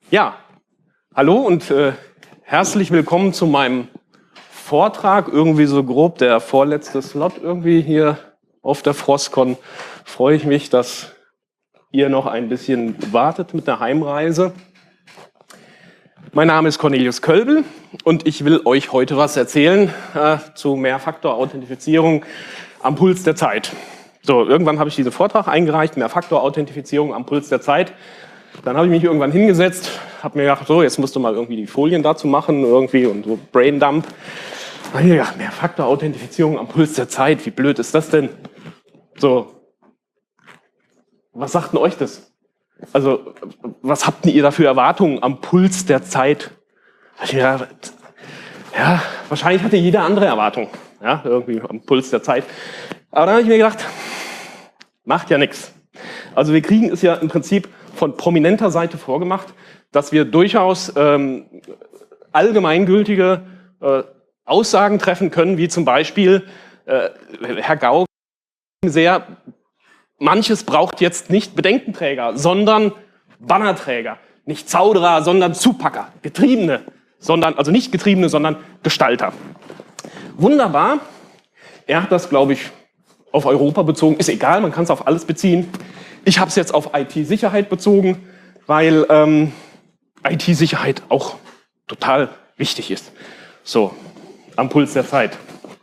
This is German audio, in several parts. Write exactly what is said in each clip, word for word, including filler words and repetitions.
Ja, hallo und äh, herzlich willkommen zu meinem Vortrag. Irgendwie so grob der vorletzte Slot irgendwie hier auf der Frostcon. Freue ich mich, dass ihr noch ein bisschen wartet mit der Heimreise. Mein Name ist Cornelius Kölbel und ich will euch heute was erzählen äh, zu Mehrfaktor-Authentifizierung am Puls der Zeit. So, irgendwann habe ich diesen Vortrag eingereicht, Mehrfaktor-Authentifizierung am Puls der Zeit. Dann habe ich mich irgendwann hingesetzt, habe mir gedacht, so, jetzt musst du mal irgendwie die Folien dazu machen, irgendwie und so Braindump. Da habe ich mir gedacht, Mehrfaktor-Authentifizierung am Puls der Zeit, wie blöd ist das denn? So, was sagt denn euch das? Also, was habt ihr da für Erwartungen am Puls der Zeit? Da habe ich mir gedacht, ja, wahrscheinlich hatte jeder andere Erwartung, ja, irgendwie am Puls der Zeit. Aber dann habe ich mir gedacht, macht ja nichts. Also wir kriegen es ja im Prinzip von prominenter Seite vorgemacht, dass wir durchaus ähm, allgemeingültige äh, Aussagen treffen können, wie zum Beispiel, äh, Herr Gauck, sehr, manches braucht jetzt nicht Bedenkenträger, sondern Bannerträger, nicht Zauderer, sondern Zupacker, Getriebene, sondern, also nicht Getriebene, sondern Gestalter. Wunderbar, er hat das, glaube ich, auf Europa bezogen, ist egal, man kann es auf alles beziehen. Ich habe es jetzt auf I T-Sicherheit bezogen, weil ähm, I T-Sicherheit auch total wichtig ist. So, am Puls der Zeit.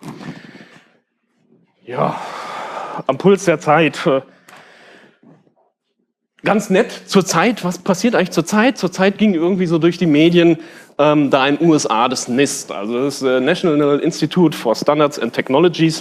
Ja, am Puls der Zeit. Äh, ganz nett, zur Zeit, was passiert eigentlich zur Zeit? Zur Zeit ging irgendwie so durch die Medien, ähm, da in den U S A das NIST, also das äh, National Institute for Standards and Technologies.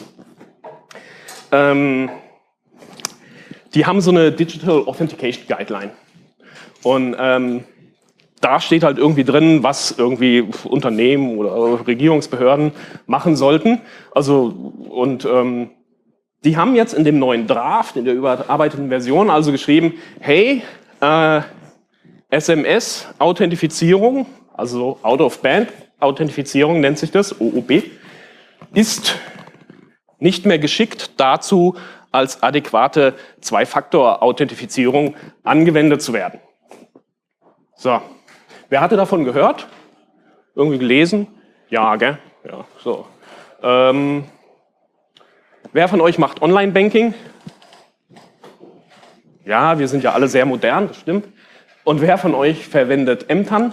Ähm, Die haben so eine Digital Authentication Guideline. Und ähm, da steht halt irgendwie drin, was irgendwie Unternehmen oder Regierungsbehörden machen sollten. Also, und ähm, die haben jetzt in dem neuen Draft, in der überarbeiteten Version, also geschrieben, hey, äh, S M S-Authentifizierung, also Out-of-Band-Authentifizierung nennt sich das, O O B, ist nicht mehr geschickt dazu, als adäquate Zwei-Faktor-Authentifizierung angewendet zu werden. So, wer hatte davon gehört? Irgendwie gelesen? Ja, gell? Ja, so. Ähm, wer von euch macht Online-Banking? Ja, wir sind ja alle sehr modern, das stimmt. Und wer von euch verwendet M T A N?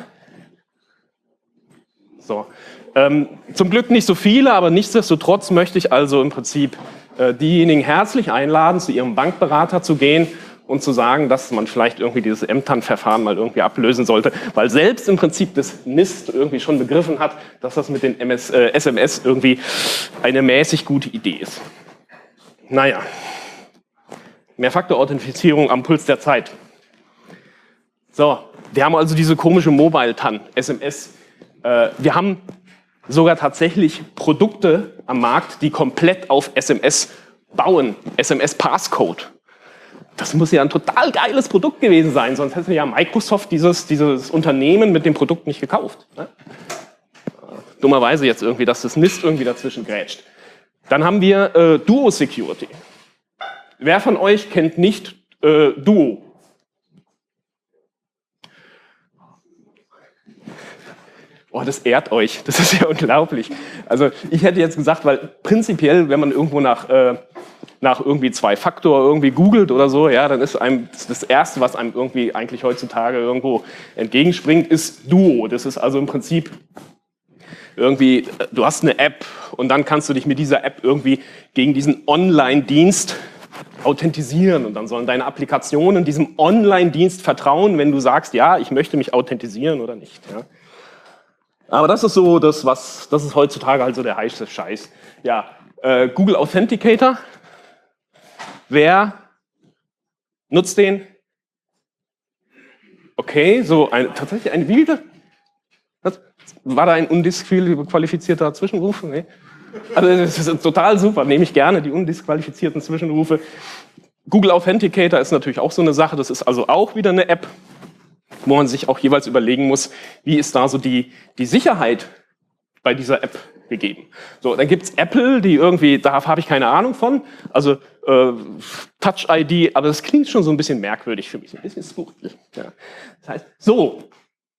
So. Ähm, zum Glück nicht so viele, aber nichtsdestotrotz möchte ich also im Prinzip äh, diejenigen herzlich einladen, zu ihrem Bankberater zu gehen und zu sagen, dass man vielleicht irgendwie dieses M T A N-Verfahren mal irgendwie ablösen sollte, weil selbst im Prinzip das NIST irgendwie schon begriffen hat, dass das mit den M S, äh, S M S irgendwie eine mäßig gute Idee ist. Naja, Mehrfaktor-Authentifizierung am Puls der Zeit. So, wir haben also diese komische Mobile-T A N, S M S. Äh, wir haben sogar tatsächlich Produkte am Markt, die komplett auf S M S bauen, S M S-Passcode. Das muss ja ein total geiles Produkt gewesen sein, sonst hätte ja Microsoft dieses, dieses Unternehmen mit dem Produkt nicht gekauft. Ne? Dummerweise jetzt irgendwie, dass das NIST irgendwie dazwischen grätscht. Dann haben wir äh, Duo Security. Wer von euch kennt nicht äh, Duo? Oh, das ehrt euch, das ist ja unglaublich. Also ich hätte jetzt gesagt, weil prinzipiell, wenn man irgendwo nach, äh, nach irgendwie Zwei-Faktor irgendwie googelt oder so, ja, dann ist einem das Erste, was einem irgendwie eigentlich heutzutage irgendwo entgegenspringt, ist Duo. Das ist also im Prinzip irgendwie, du hast eine App und dann kannst du dich mit dieser App irgendwie gegen diesen Online-Dienst authentisieren und dann sollen deine Applikationen diesem Online-Dienst vertrauen, wenn du sagst, ja, ich möchte mich authentisieren oder nicht. Ja. Aber das ist so das, was, das ist heutzutage halt so der heiße Scheiß. Ja, äh, Google Authenticator. Wer nutzt den? Okay, so ein, tatsächlich ein, wie viel? War da ein undisqualifizierter Zwischenruf? Nee. Also das ist total super, nehme ich gerne, die undisqualifizierten Zwischenrufe. Google Authenticator ist natürlich auch so eine Sache, das ist also auch wieder eine App, wo man sich auch jeweils überlegen muss, wie ist da so die, die Sicherheit bei dieser App gegeben. So, dann gibt's Apple, die irgendwie, da habe ich keine Ahnung von, also äh, Touch I D, aber das klingt schon so ein bisschen merkwürdig für mich, ein bisschen skurril. Ja. Das heißt, so,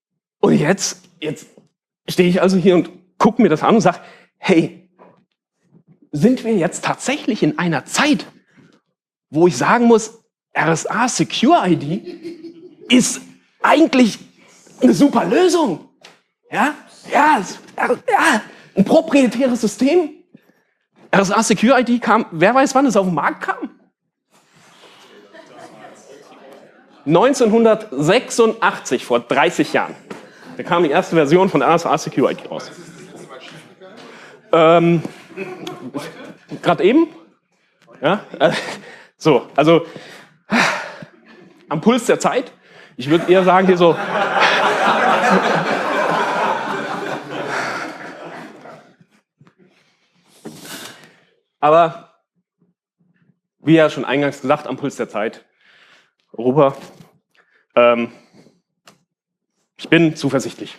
Und jetzt, jetzt stehe ich also hier und gucke mir das an und sage, hey, sind wir jetzt tatsächlich in einer Zeit, wo ich sagen muss, R S A Secure I D ist eigentlich eine super Lösung. Ja, ja, ja, ein proprietäres System. R S A Secure I D kam, wer weiß, wann es auf den Markt kam? neunzehnhundertsechsundachtzig, vor dreißig Jahren. Da kam die erste Version von R S A Secure I D raus. Ähm, Gerade eben? Ja, äh, so, also am Puls der Zeit. Ich würde eher sagen, hier so. Aber wie ja schon eingangs gesagt, am Puls der Zeit. Europa. Ähm, ich bin zuversichtlich.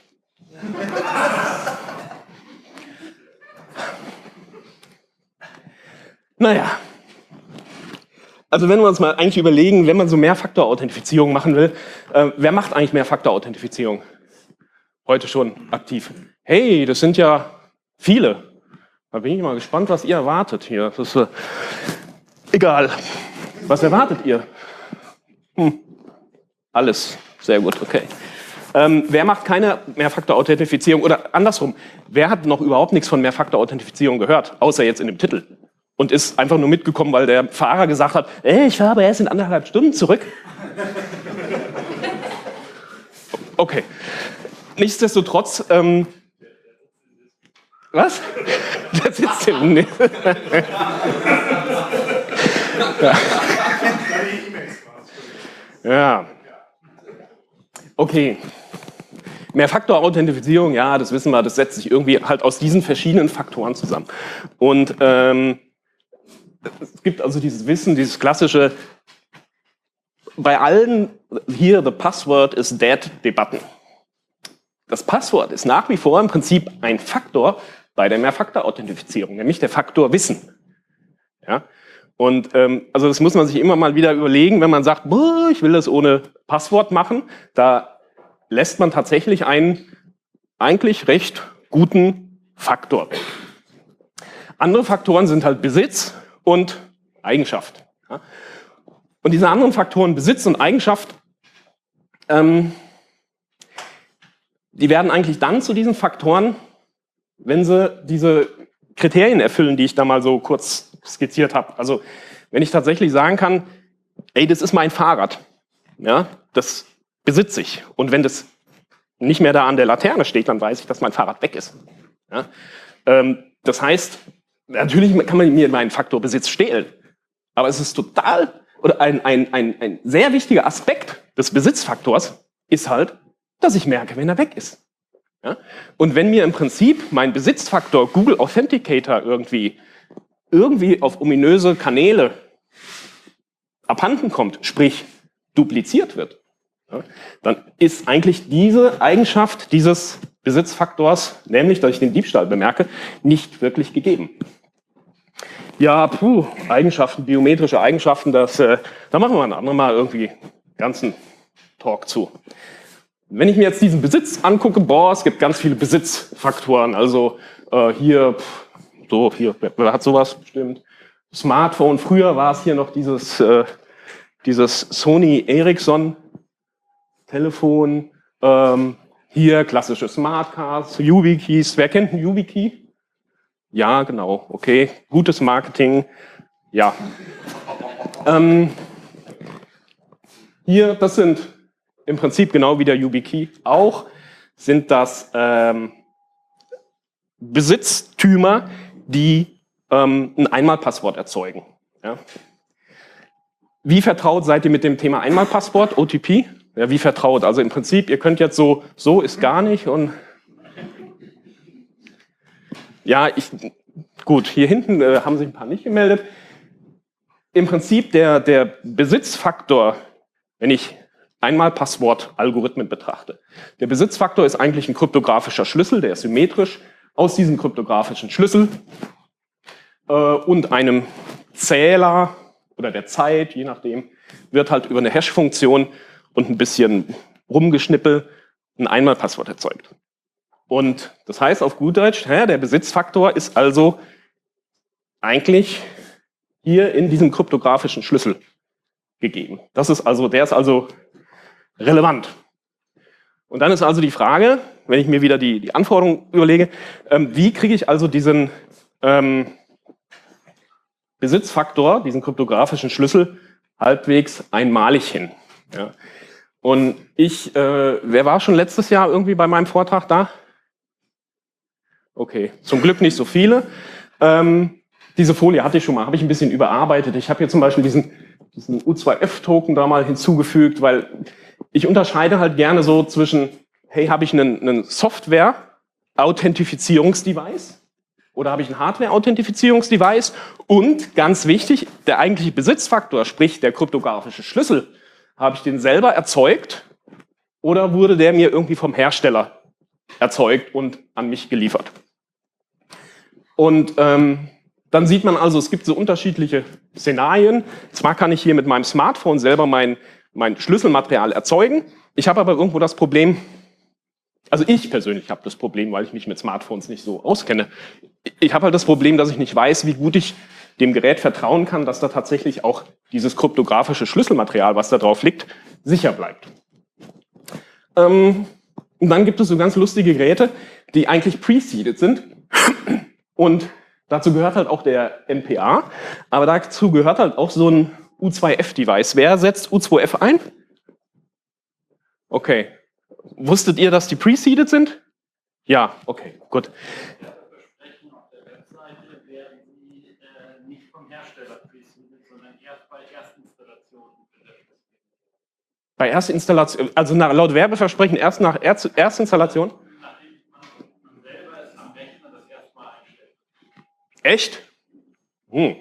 Naja. Also wenn wir uns mal eigentlich überlegen, wenn man so Mehrfaktor-Authentifizierung machen will, äh, wer macht eigentlich Mehrfaktor-Authentifizierung? Heute schon aktiv. Hey, das sind ja viele. Da bin ich mal gespannt, was ihr erwartet hier. Das ist äh, egal. Was erwartet ihr? Hm. Alles. Sehr gut, okay. Ähm, wer macht keine Mehrfaktor-Authentifizierung? Oder andersrum, wer hat noch überhaupt nichts von Mehrfaktor-Authentifizierung gehört, außer jetzt in dem Titel? Und ist einfach nur mitgekommen, weil der Fahrer gesagt hat, ey, ich fahre aber erst in anderthalb Stunden zurück. Okay. Nichtsdestotrotz, ähm, was? Der sitzt hinten. Nee. Ja. Ja. Okay. Mehrfaktor-Authentifizierung, ja, das wissen wir, das setzt sich irgendwie halt aus diesen verschiedenen Faktoren zusammen. Und ähm, es gibt also dieses Wissen, dieses klassische, bei allen hier the password is dead Debatten. Das Passwort ist nach wie vor im Prinzip ein Faktor bei der Mehrfaktor-Authentifizierung, nämlich der Faktor Wissen. Ja? Und ähm, also das muss man sich immer mal wieder überlegen, wenn man sagt, boah, ich will das ohne Passwort machen, da lässt man tatsächlich einen eigentlich recht guten Faktor weg. Andere Faktoren sind halt Besitz und Eigenschaft. Ja? Und diese anderen Faktoren, Besitz und Eigenschaft, ähm, die werden eigentlich dann zu diesen Faktoren, wenn sie diese Kriterien erfüllen, die ich da mal so kurz skizziert habe. Also wenn ich tatsächlich sagen kann, ey, das ist mein Fahrrad, ja, das besitze ich. Und wenn das nicht mehr da an der Laterne steht, dann weiß ich, dass mein Fahrrad weg ist. Ja? Ähm, das heißt, natürlich kann man mir meinen Faktor Besitz stehlen, aber es ist total, oder ein, ein, ein, ein sehr wichtiger Aspekt des Besitzfaktors ist halt, dass ich merke, wenn er weg ist. Ja? Und wenn mir im Prinzip mein Besitzfaktor Google Authenticator irgendwie, irgendwie auf ominöse Kanäle abhanden kommt, sprich dupliziert wird, ja, dann ist eigentlich diese Eigenschaft dieses Besitzfaktors, nämlich, dass ich den Diebstahl bemerke, nicht wirklich gegeben. Ja, puh, Eigenschaften, biometrische Eigenschaften, das, äh, da machen wir ein anderes Mal irgendwie ganzen Talk zu. Wenn ich mir jetzt diesen Besitz angucke, boah, es gibt ganz viele Besitzfaktoren, also äh, hier, pff, so, hier, wer, wer hat sowas bestimmt? Smartphone, früher war es hier noch dieses, äh, dieses Sony Ericsson Telefon, ähm, hier klassische Smartcards, YubiKeys. Wer kennt einen YubiKey? Ja, genau, okay, gutes Marketing, ja. Ähm, hier, das sind im Prinzip genau wie der YubiKey auch, sind das ähm, Besitztümer, die ähm, ein Einmalpasswort erzeugen. Ja. Wie vertraut seid ihr mit dem Thema Einmalpasswort, O T P? Ja, wie vertraut? Also im Prinzip, ihr könnt jetzt so, so ist gar nicht und ja, ich, gut, hier hinten äh, haben sich ein paar nicht gemeldet. Im Prinzip der, der Besitzfaktor, wenn ich Einmalpasswort-Algorithmen betrachte. Der Besitzfaktor ist eigentlich ein kryptografischer Schlüssel, der ist symmetrisch. Aus diesem kryptografischen Schlüssel äh, und einem Zähler oder der Zeit, je nachdem, wird halt über eine Hash-Funktion und ein bisschen rumgeschnippel ein Einmalpasswort erzeugt. Und das heißt auf gut Deutsch, ja, der Besitzfaktor ist also eigentlich hier in diesem kryptografischen Schlüssel gegeben. Das ist also, der ist also relevant. Und dann ist also die Frage, wenn ich mir wieder die, die Anforderungen überlege, ähm, wie kriege ich also diesen ähm, Besitzfaktor, diesen kryptografischen Schlüssel, halbwegs einmalig hin. Ja. Und ich, äh, wer war schon letztes Jahr irgendwie bei meinem Vortrag da? Okay, zum Glück nicht so viele. Ähm, diese Folie hatte ich schon mal, habe ich ein bisschen überarbeitet. Ich habe hier zum Beispiel diesen, diesen U zwei F-Token da mal hinzugefügt, weil ich unterscheide halt gerne so zwischen, hey, habe ich einen, einen Software-Authentifizierungsdevice oder habe ich ein Hardware-Authentifizierungsdevice? Und ganz wichtig, der eigentliche Besitzfaktor, sprich der kryptografische Schlüssel, habe ich den selber erzeugt oder wurde der mir irgendwie vom Hersteller erzeugt und an mich geliefert? Und ähm, dann sieht man also, es gibt so unterschiedliche Szenarien. Zwar kann ich hier mit meinem Smartphone selber mein, mein Schlüsselmaterial erzeugen, ich habe aber irgendwo das Problem, also ich persönlich habe das Problem, weil ich mich mit Smartphones nicht so auskenne. Ich habe halt das Problem, dass ich nicht weiß, wie gut ich dem Gerät vertrauen kann, dass da tatsächlich auch dieses kryptografische Schlüsselmaterial, was da drauf liegt, sicher bleibt. Ähm, und dann gibt es so ganz lustige Geräte, die eigentlich preceded sind. Und dazu gehört halt auch der N P A, aber dazu gehört halt auch so ein U zwei F-Device. Wer setzt U zwei F ein? Okay. Wusstet ihr, dass die preceded sind? Ja, okay, gut. Bei Erstinstallation, also nach, laut Werbeversprechen erst nach Erst, Erstinstallation? Echt? Hm.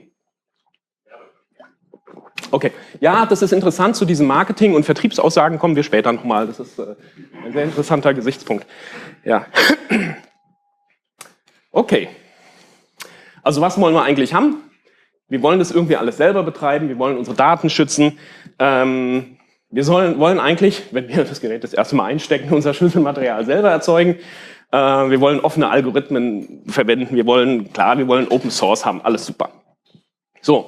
Okay, ja, das ist interessant. Zu diesen Marketing- und Vertriebsaussagen kommen wir später nochmal. Das ist äh, ein sehr interessanter Gesichtspunkt. Ja. Okay. Also was wollen wir eigentlich haben? Wir wollen das irgendwie alles selber betreiben. Wir wollen unsere Daten schützen. Ähm, wir sollen, wollen eigentlich, wenn wir das Gerät das erste Mal einstecken, unser Schlüsselmaterial selber erzeugen. Äh, wir wollen offene Algorithmen verwenden. Wir wollen, klar, wir wollen Open Source haben. Alles super. So.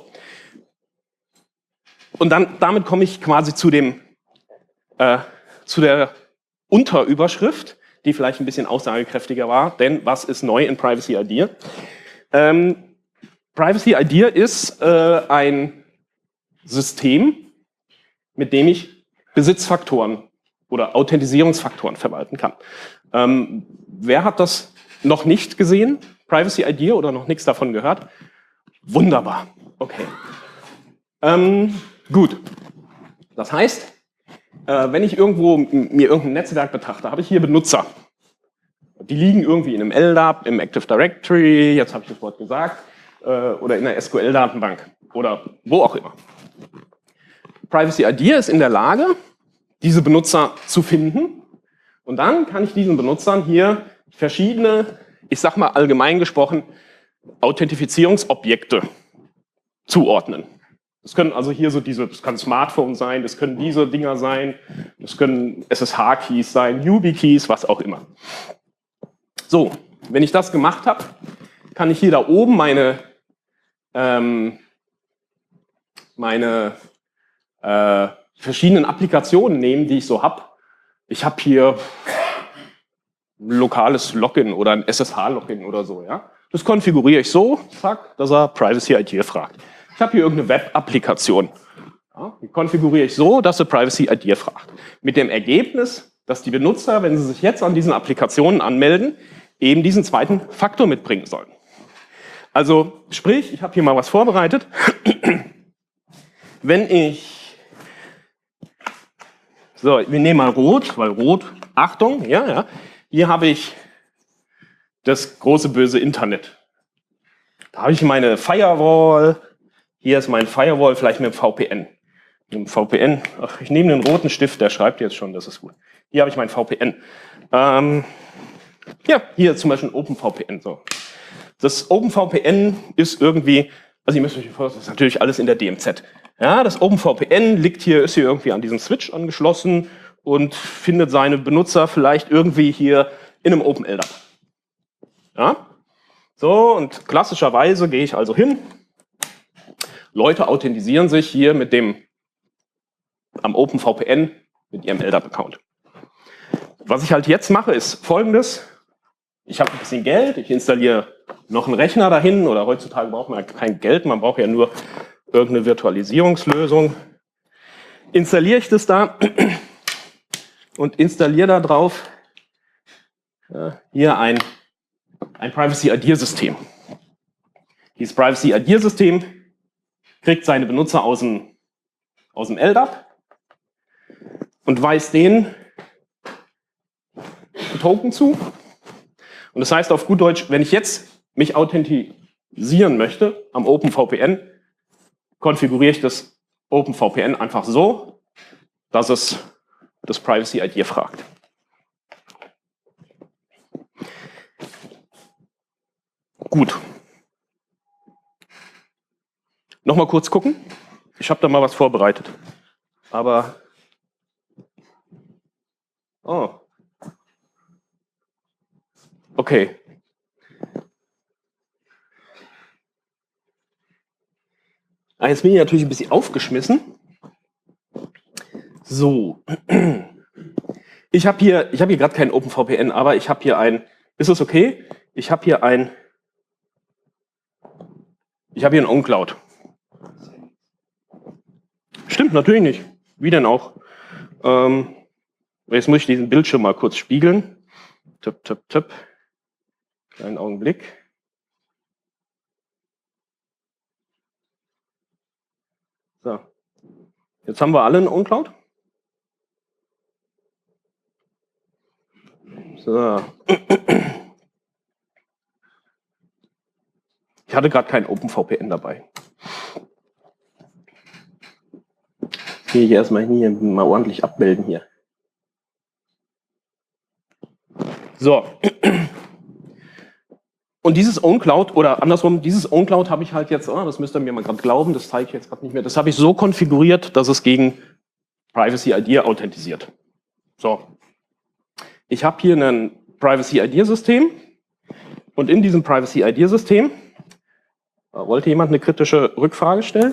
Und dann, damit komme ich quasi zu dem, äh, zu der Unterüberschrift, die vielleicht ein bisschen aussagekräftiger war, denn was ist neu in Privacy Idea? Ähm, Privacy Idea ist äh, ein System, mit dem ich Besitzfaktoren oder Authentisierungsfaktoren verwalten kann. Ähm, wer hat das noch nicht gesehen, Privacy Idea, oder noch nichts davon gehört? Wunderbar, okay. Ähm, Gut, das heißt, äh, wenn ich irgendwo mir irgendein Netzwerk betrachte, habe ich hier Benutzer. Die liegen irgendwie in einem L D A P, im Active Directory, jetzt habe ich das Wort gesagt, äh, oder in einer S Q L-Datenbank oder wo auch immer. Privacy Idea ist in der Lage, diese Benutzer zu finden und dann kann ich diesen Benutzern hier verschiedene, ich sag mal allgemein gesprochen, Authentifizierungsobjekte zuordnen. Das können also hier so diese, das kann Smartphone sein, das können diese Dinger sein, das können S S H-Keys sein, YubiKeys, was auch immer. So, wenn ich das gemacht habe, kann ich hier da oben meine, ähm, meine äh, verschiedenen Applikationen nehmen, die ich so habe. Ich habe hier ein lokales Login oder ein S S H-Login oder so. Ja? Das konfiguriere ich so, zack, dass er Privacy Idea fragt. Ich habe hier irgendeine Web-Applikation. Ja, die konfiguriere ich so, dass sie Privacy Idea fragt. Mit dem Ergebnis, dass die Benutzer, wenn sie sich jetzt an diesen Applikationen anmelden, eben diesen zweiten Faktor mitbringen sollen. Also sprich, ich habe hier mal was vorbereitet. Wenn ich, so, wir nehmen mal Rot, weil Rot, Achtung, ja, ja, hier habe ich das große böse Internet. Da habe ich meine Firewall. Hier ist mein Firewall, vielleicht mit dem V P N. Mit dem V P N, ach, ich nehme den roten Stift, der schreibt jetzt schon, das ist gut. Hier habe ich mein V P N. Ähm, ja, hier zum Beispiel ein OpenVPN. So. Das OpenVPN ist irgendwie, also ihr müsst euch vorstellen, das ist natürlich alles in der D M Z. Ja, das OpenVPN liegt hier, ist hier irgendwie an diesen Switch angeschlossen und findet seine Benutzer vielleicht irgendwie hier in einem OpenLDAP. Ja? So, und klassischerweise gehe ich also hin. Leute authentisieren sich hier mit dem am OpenVPN mit ihrem L D A P-Account. Was ich halt jetzt mache, ist Folgendes. Ich habe ein bisschen Geld, ich installiere noch einen Rechner dahin, oder heutzutage braucht man ja kein Geld, man braucht ja nur irgendeine Virtualisierungslösung. Installiere ich das da und installiere da drauf ja, hier ein, ein Privacy-Adhere-System. Dieses Privacy-Adhere-System kriegt seine Benutzer aus dem, aus dem L D A P und weist denen einen Token zu. Und das heißt auf gut Deutsch, wenn ich jetzt mich authentisieren möchte am OpenVPN, konfiguriere ich das OpenVPN einfach so, dass es das Privacy-Adhere fragt. Gut. Nochmal kurz gucken. Ich habe da mal was vorbereitet. Aber... Oh. Okay. Ah, jetzt bin ich natürlich ein bisschen aufgeschmissen. So. Ich habe hier, ich habe hier gerade kein OpenVPN, aber ich habe hier ein, ist es okay? Ich habe hier ein, ich habe hier ein OwnCloud. Stimmt, natürlich nicht. Wie denn auch? Ähm, jetzt muss ich diesen Bildschirm mal kurz spiegeln. Tipp, tipp, tipp. Kleinen Augenblick. So. Jetzt haben wir alle einen OwnCloud. So. Ich hatte gerade kein OpenVPN dabei. Hier ich erstmal hier mal ordentlich abbilden hier. So. Und dieses OwnCloud, oder andersrum, dieses OwnCloud habe ich halt jetzt, oh, das müsst ihr mir mal gerade glauben, das zeige ich jetzt gerade nicht mehr, das habe ich so konfiguriert, dass es gegen Privacy-Adhere authentisiert. So. Ich habe hier ein Privacy-Adhere-System und in diesem Privacy-Adhere-System wollte jemand eine kritische Rückfrage stellen?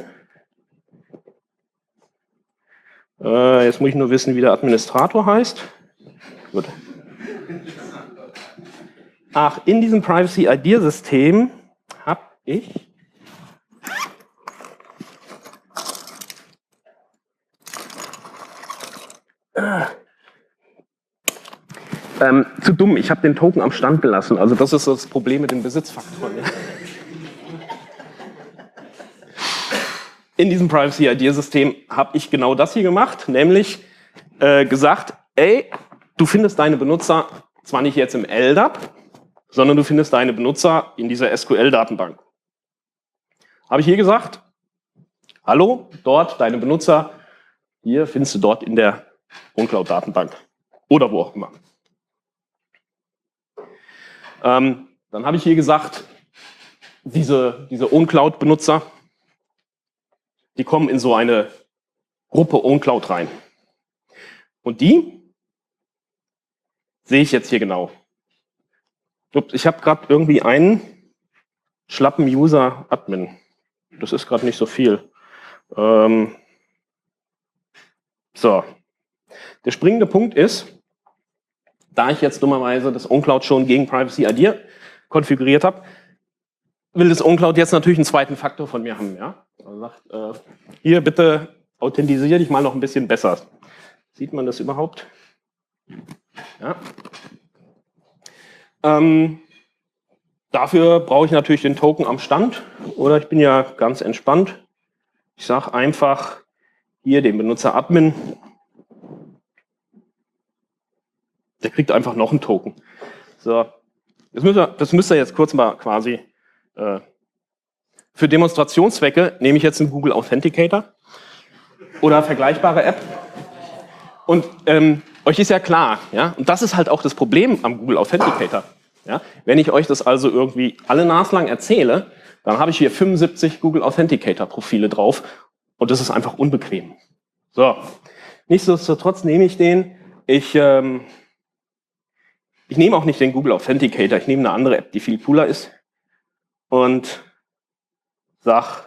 Äh, jetzt muss ich nur wissen, wie der Administrator heißt. Gut. Ach, in diesem Privacy-Adhere-System habe ich äh, ähm, zu dumm, ich habe den Token am Stand gelassen. Also das ist das Problem mit den Besitzfaktoren. Ja. In diesem Privacy-Adhere-System habe ich genau das hier gemacht, nämlich äh, gesagt, ey, du findest deine Benutzer zwar nicht jetzt im L D A P, sondern du findest deine Benutzer in dieser S Q L-Datenbank. Habe ich hier gesagt, hallo, dort, deine Benutzer, hier findest du dort in der OwnCloud-Datenbank oder wo auch immer. Ähm, dann habe ich hier gesagt, diese, diese OwnCloud-Benutzer, die kommen in so eine Gruppe OwnCloud rein. Und die sehe ich jetzt hier genau. Ich habe gerade irgendwie einen schlappen User-Admin. Das ist gerade nicht so viel. Ähm so. Der springende Punkt ist, da ich jetzt dummerweise das OwnCloud schon gegen Privacy-Adhere konfiguriert habe, will das OwnCloud jetzt natürlich einen zweiten Faktor von mir haben. Ja? Also sagt, äh, hier bitte authentisiere dich mal noch ein bisschen besser. Sieht man das überhaupt? Ja. Ähm, dafür brauche ich natürlich den Token am Stand, oder ich bin ja ganz entspannt. Ich sage einfach hier den Benutzer Admin, der kriegt einfach noch einen Token. So, das müsst ihr, das müsst ihr jetzt kurz mal quasi äh, für Demonstrationszwecke nehme ich jetzt einen Google Authenticator oder vergleichbare App. Und ähm, euch ist ja klar, ja, und das ist halt auch das Problem am Google Authenticator. Ja? Wenn ich euch das also irgendwie alle naslang erzähle, dann habe ich hier fünfundsiebzig Google Authenticator Profile drauf und das ist einfach unbequem. So, nichtsdestotrotz nehme ich den Ich, ähm, ich nehme auch nicht den Google Authenticator, ich nehme eine andere App, die viel cooler ist und sag,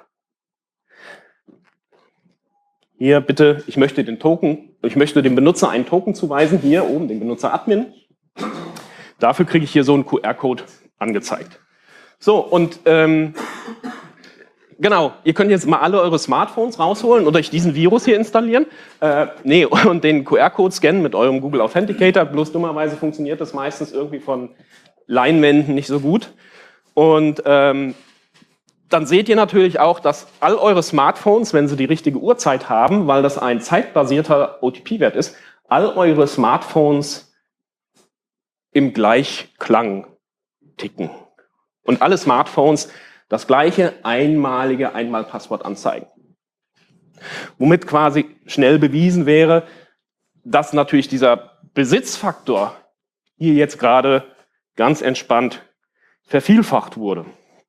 hier bitte, ich möchte den Token, ich möchte dem Benutzer einen Token zuweisen, hier oben, den Benutzer Admin. Dafür kriege ich hier so einen Q R-Code angezeigt. So, und ähm, genau, ihr könnt jetzt mal alle eure Smartphones rausholen und euch diesen Virus hier installieren. Äh, nee, und den Q R-Code scannen mit eurem Google Authenticator. Bloß dummerweise funktioniert das meistens irgendwie von Leinwänden nicht so gut. Und ähm, dann seht ihr natürlich auch, dass all eure Smartphones, wenn sie die richtige Uhrzeit haben, weil das ein zeitbasierter O T P-Wert ist, all eure Smartphones im Gleichklang ticken. Und alle Smartphones das gleiche einmalige Einmalpasswort anzeigen. Womit quasi schnell bewiesen wäre, dass natürlich dieser Besitzfaktor hier jetzt gerade ganz entspannt vervielfacht wurde.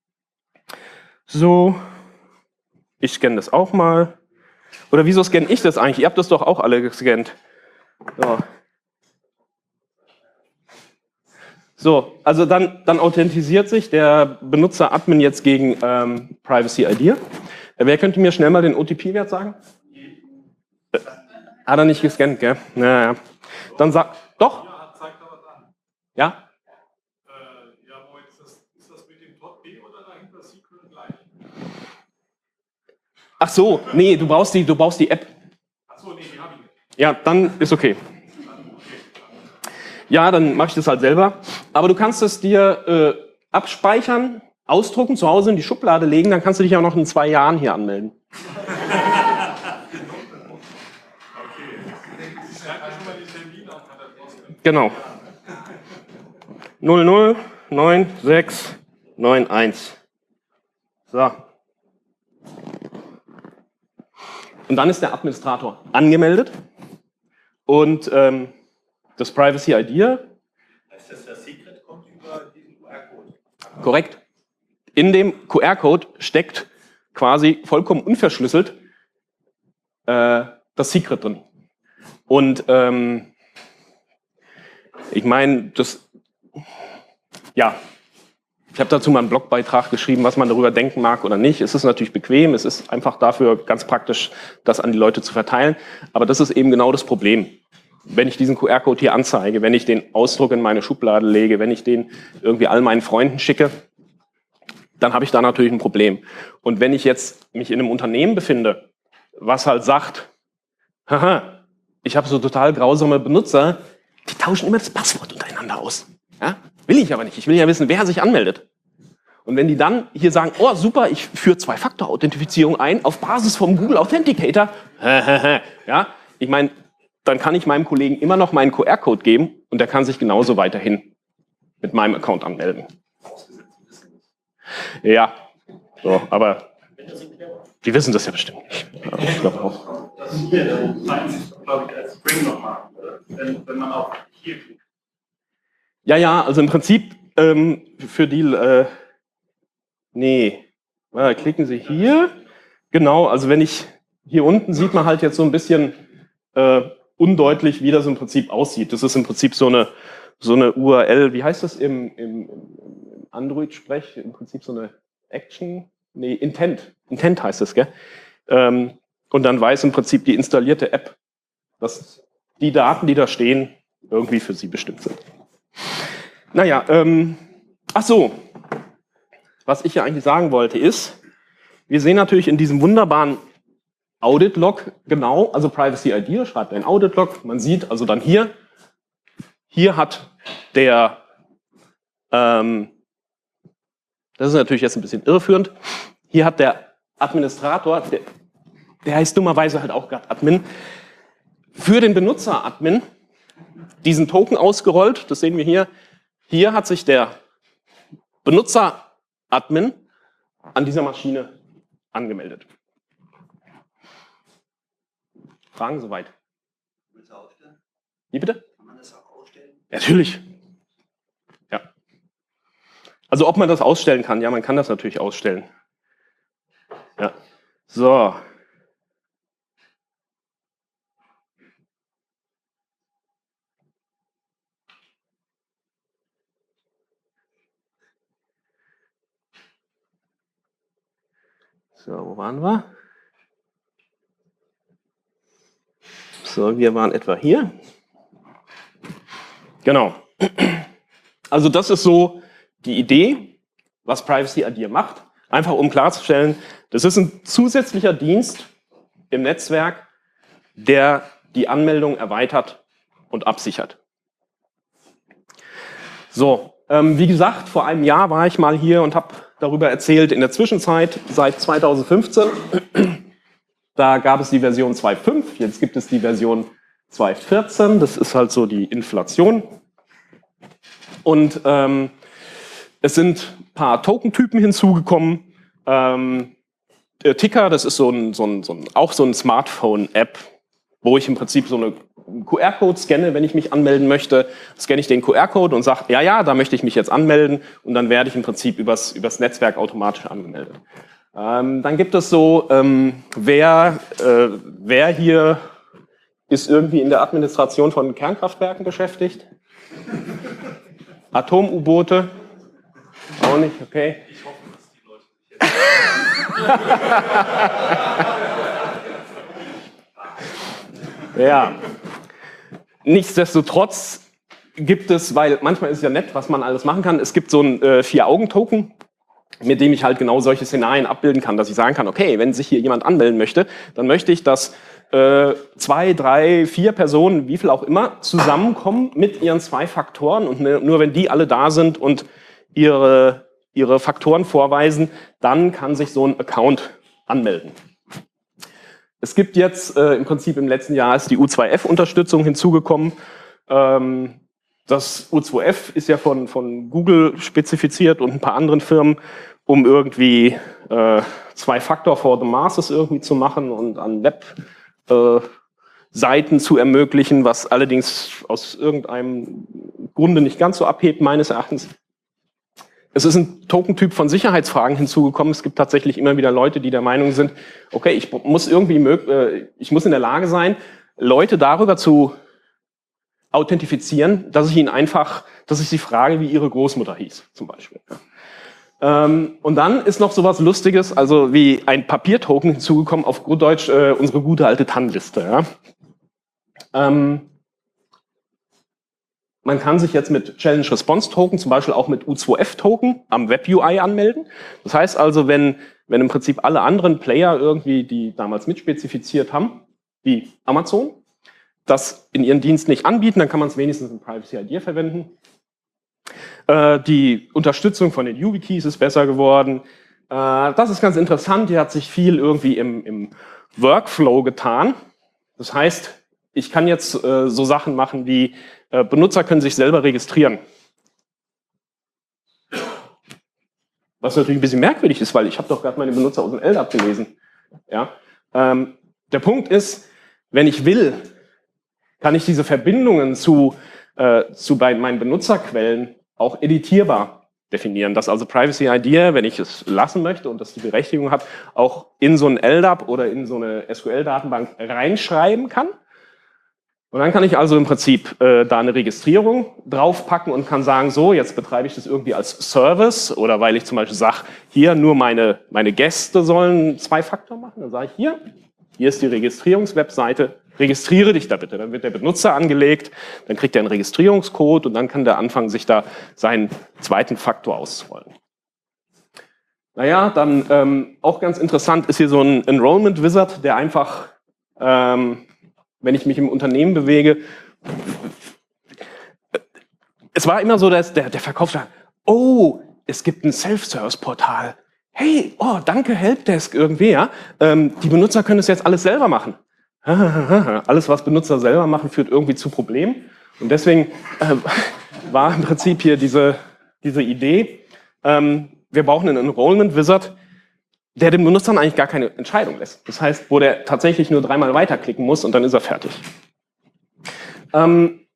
So, ich scanne das auch mal. Oder wieso scanne ich das eigentlich? Ihr habt das doch auch alle gescannt. So. So, also dann, dann authentisiert sich der Benutzer Admin jetzt gegen ähm, Privacy I D. Äh, wer könnte mir schnell mal den O T P-Wert sagen? Äh, hat er nicht gescannt, gell? Naja. Dann sag, doch? Ja, zeigt aber dann. Ja? Äh, ja, wo ist das, ist das mit dem Top B oder dahinter Secret gleich? Ach so, nee, du brauchst die, du brauchst die App. Ach so, nee, die habe ich nicht. Ja, dann ist okay. Ja, dann mache ich das halt selber. Aber du kannst es dir äh, abspeichern, ausdrucken, zu Hause in die Schublade legen, dann kannst du dich auch noch in zwei Jahren hier anmelden. Genau. null null neun sechs neun eins. So. Und dann ist der Administrator angemeldet und ähm, das Privacy I D. Heißt das, das Secret kommt über diesen Q R-Code? Korrekt. In dem Q R-Code steckt quasi vollkommen unverschlüsselt äh, das Secret drin. Und ähm, ich meine, das, ja, ich habe dazu mal einen Blogbeitrag geschrieben, was man darüber denken mag oder nicht. Es ist natürlich bequem, es ist einfach dafür ganz praktisch, das an die Leute zu verteilen. Aber das ist eben genau das Problem. Wenn ich diesen Q R-Code hier anzeige, wenn ich den Ausdruck in meine Schublade lege, wenn ich den irgendwie all meinen Freunden schicke, dann habe ich da natürlich ein Problem. Und wenn ich jetzt mich in einem Unternehmen befinde, was halt sagt, haha, ich habe so total grausame Benutzer, die tauschen immer das Passwort untereinander aus. Ja? Will ich aber nicht. Ich will ja wissen, wer sich anmeldet. Und wenn die dann hier sagen, oh super, ich führe Zwei-Faktor-Authentifizierung ein auf Basis vom Google Authenticator, ja, ich meine, dann kann ich meinem Kollegen immer noch meinen Q R-Code geben und der kann sich genauso weiterhin mit meinem Account anmelden. Ja, so, aber die wissen das ja bestimmt nicht. Ja, ich glaube auch. Das hier, der zeigt sich, glaube ich, als Spring nochmal, wenn, wenn man auch hier klickt. Ja, ja, also im Prinzip ähm, für die, äh, nee, äh, klicken Sie hier, genau, also wenn ich, hier unten sieht man halt jetzt so ein bisschen äh, undeutlich, wie das im Prinzip aussieht. Das ist im Prinzip so eine, so eine U R L, wie heißt das im, im, im Android-Sprech? Im Prinzip so eine Action, nee, Intent, Intent heißt es, gell? Ähm, und dann weiß im Prinzip die installierte App, dass die Daten, die da stehen, irgendwie für sie bestimmt sind. Naja, ähm, ach so, was ich ja eigentlich sagen wollte ist, wir sehen natürlich in diesem wunderbaren Audit-Log genau, also Privacy I D, schreibt ein Audit-Log, man sieht also dann hier, hier hat der, ähm, das ist natürlich jetzt ein bisschen irreführend, hier hat der Administrator, der, der heißt dummerweise halt auch gerade Admin, für den Benutzer Admin diesen Token ausgerollt, das sehen wir hier. Hier hat sich der Benutzer Admin an dieser Maschine angemeldet. Fragen soweit? Willst du ausstellen? Wie bitte? Kann man das auch ausstellen? Natürlich. Ja. Also ob man das ausstellen kann, ja, man kann das natürlich ausstellen. Ja. So. So, wo waren wir? So, wir waren etwa hier. Genau. Also das ist so die Idee, was Privacy I D E A macht. Einfach um klarzustellen, das ist ein zusätzlicher Dienst im Netzwerk, der die Anmeldung erweitert und absichert. So, ähm, wie gesagt, vor einem Jahr war ich mal hier und habe darüber erzählt. In der Zwischenzeit, seit zweitausendfünfzehn, da gab es die Version zwei Punkt fünf, jetzt gibt es die Version zwei Punkt vierzehn, das ist halt so die Inflation. Und ähm, es sind ein paar Tokentypen hinzugekommen. Ähm, der Ticker, das ist so ein, so ein, so ein, auch so ein Smartphone-App, wo ich im Prinzip so eine Q R-Code scanne, wenn ich mich anmelden möchte. Scanne ich den Q R-Code und sage, ja, ja, da möchte ich mich jetzt anmelden. Und dann werde ich im Prinzip übers, übers Netzwerk automatisch angemeldet. Ähm, dann gibt es so, ähm, wer, äh, wer hier ist irgendwie in der Administration von Kernkraftwerken beschäftigt? Atom-U-Boote? Auch nicht, okay. Ich hoffe, dass die Leute sich jetzt... Ja. Nichtsdestotrotz gibt es, weil manchmal ist es ja nett, was man alles machen kann, es gibt so ein äh, Vier-Augen-Token, mit dem ich halt genau solche Szenarien abbilden kann, dass ich sagen kann, okay, wenn sich hier jemand anmelden möchte, dann möchte ich, dass äh, zwei, drei, vier Personen, wie viel auch immer, zusammenkommen mit ihren zwei Faktoren und ne, nur wenn die alle da sind und ihre, ihre Faktoren vorweisen, dann kann sich so ein Account anmelden. Es gibt jetzt äh, im Prinzip im letzten Jahr ist die U zwei F-Unterstützung hinzugekommen. Ähm, das U zwei F ist ja von, von Google spezifiziert und ein paar anderen Firmen, um irgendwie äh, Zwei-Faktor for the Masses irgendwie zu machen und an Webseiten äh, zu ermöglichen, was allerdings aus irgendeinem Grunde nicht ganz so abhebt, meines Erachtens. Es ist ein Tokentyp von Sicherheitsfragen hinzugekommen. Es gibt tatsächlich immer wieder Leute, die der Meinung sind, okay, ich muss irgendwie, äh, ich muss in der Lage sein, Leute darüber zu authentifizieren, dass ich ihnen einfach, dass ich sie frage, wie ihre Großmutter hieß, zum Beispiel. Ähm, und dann ist noch sowas Lustiges, also wie ein Papiertoken hinzugekommen, auf gut Deutsch äh, unsere gute alte T A N-Liste. Ja? Ähm, Man kann sich jetzt mit Challenge Response Token, zum Beispiel auch mit U zwei F Token am Web U I anmelden. Das heißt also, wenn, wenn im Prinzip alle anderen Player irgendwie, die damals mitspezifiziert haben, wie Amazon, das in ihren Dienst nicht anbieten, dann kann man es wenigstens in Privacy I D E A verwenden. Äh, die Unterstützung von den YubiKeys ist besser geworden. Äh, das ist ganz interessant, hier hat sich viel irgendwie im, im Workflow getan. Das heißt, ich kann jetzt äh, so Sachen machen wie äh, Benutzer können sich selber registrieren. Was natürlich ein bisschen merkwürdig ist, weil ich habe doch gerade meine Benutzer aus dem L D A P gelesen. Ja? Ähm, der Punkt ist, wenn ich will, kann ich diese Verbindungen zu, äh, zu bei meinen Benutzerquellen auch editierbar definieren. Dass also Privacy I D E A, wenn ich es lassen möchte und das die Berechtigung hat, auch in so ein L D A P oder in so eine S Q L-Datenbank reinschreiben kann. Und dann kann ich also im Prinzip äh, da eine Registrierung draufpacken und kann sagen, so, jetzt betreibe ich das irgendwie als Service oder weil ich zum Beispiel sage, hier nur meine, meine Gäste sollen Zwei-Faktor machen. Dann sage ich hier, hier ist die Registrierungswebseite, registriere dich da bitte. Dann wird der Benutzer angelegt, dann kriegt er einen Registrierungscode und dann kann der anfangen, sich da seinen zweiten Faktor auszurollen. Naja, dann ähm, auch ganz interessant ist hier so ein Enrollment Wizard, der einfach, ähm, wenn ich mich im Unternehmen bewege, es war immer so, dass der, der Verkauf sagt, oh, es gibt ein Self-Service-Portal. Hey, oh, danke Helpdesk irgendwie, ja. Ähm, die Benutzer können es jetzt alles selber machen. Alles, was Benutzer selber machen, führt irgendwie zu Problemen. Und deswegen äh, war im Prinzip hier diese, diese Idee, ähm, wir brauchen einen Enrollment Wizard, der dem Benutzer eigentlich gar keine Entscheidung lässt. Das heißt, wo der tatsächlich nur dreimal weiterklicken muss und dann ist er fertig. Ähm,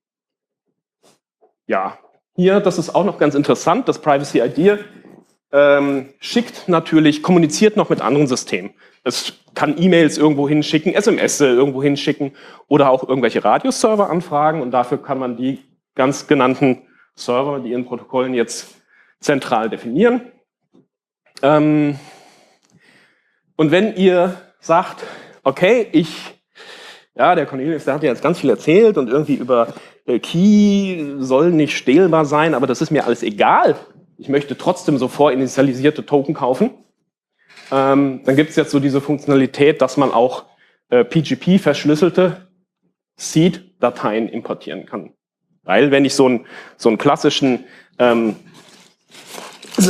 ja, hier, das ist auch noch ganz interessant, das Privacy I D E A ähm, schickt natürlich, kommuniziert noch mit anderen Systemen. Es kann E-Mails irgendwo hinschicken, S M S irgendwo hinschicken oder auch irgendwelche Radioserver anfragen und dafür kann man die ganz genannten Server, die in Protokollen jetzt zentral definieren. Ähm, Und wenn ihr sagt, okay, ich, ja, der Cornelius, der hat ja jetzt ganz viel erzählt und irgendwie über äh, Key soll nicht stehlbar sein, aber das ist mir alles egal. Ich möchte trotzdem so vorinitialisierte Token kaufen. Ähm, dann gibt es jetzt so diese Funktionalität, dass man auch äh, P G P-verschlüsselte Seed-Dateien importieren kann. Weil wenn ich so einen, so einen klassischen ähm, so,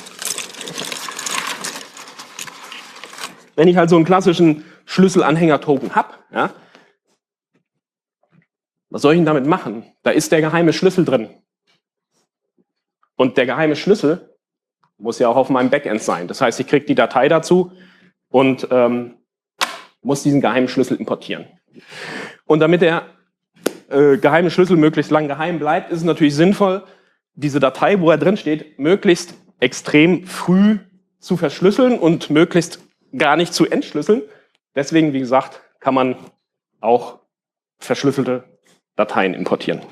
wenn ich halt so einen klassischen Schlüsselanhänger-Token habe, ja, was soll ich denn damit machen? Da ist der geheime Schlüssel drin. Und der geheime Schlüssel muss ja auch auf meinem Backend sein. Das heißt, ich kriege die Datei dazu und ähm, muss diesen geheimen Schlüssel importieren. Und damit der äh, geheime Schlüssel möglichst lang geheim bleibt, ist es natürlich sinnvoll, diese Datei, wo er drin steht, möglichst extrem früh zu verschlüsseln und möglichst gar nicht zu entschlüsseln. Deswegen, wie gesagt, kann man auch verschlüsselte Dateien importieren.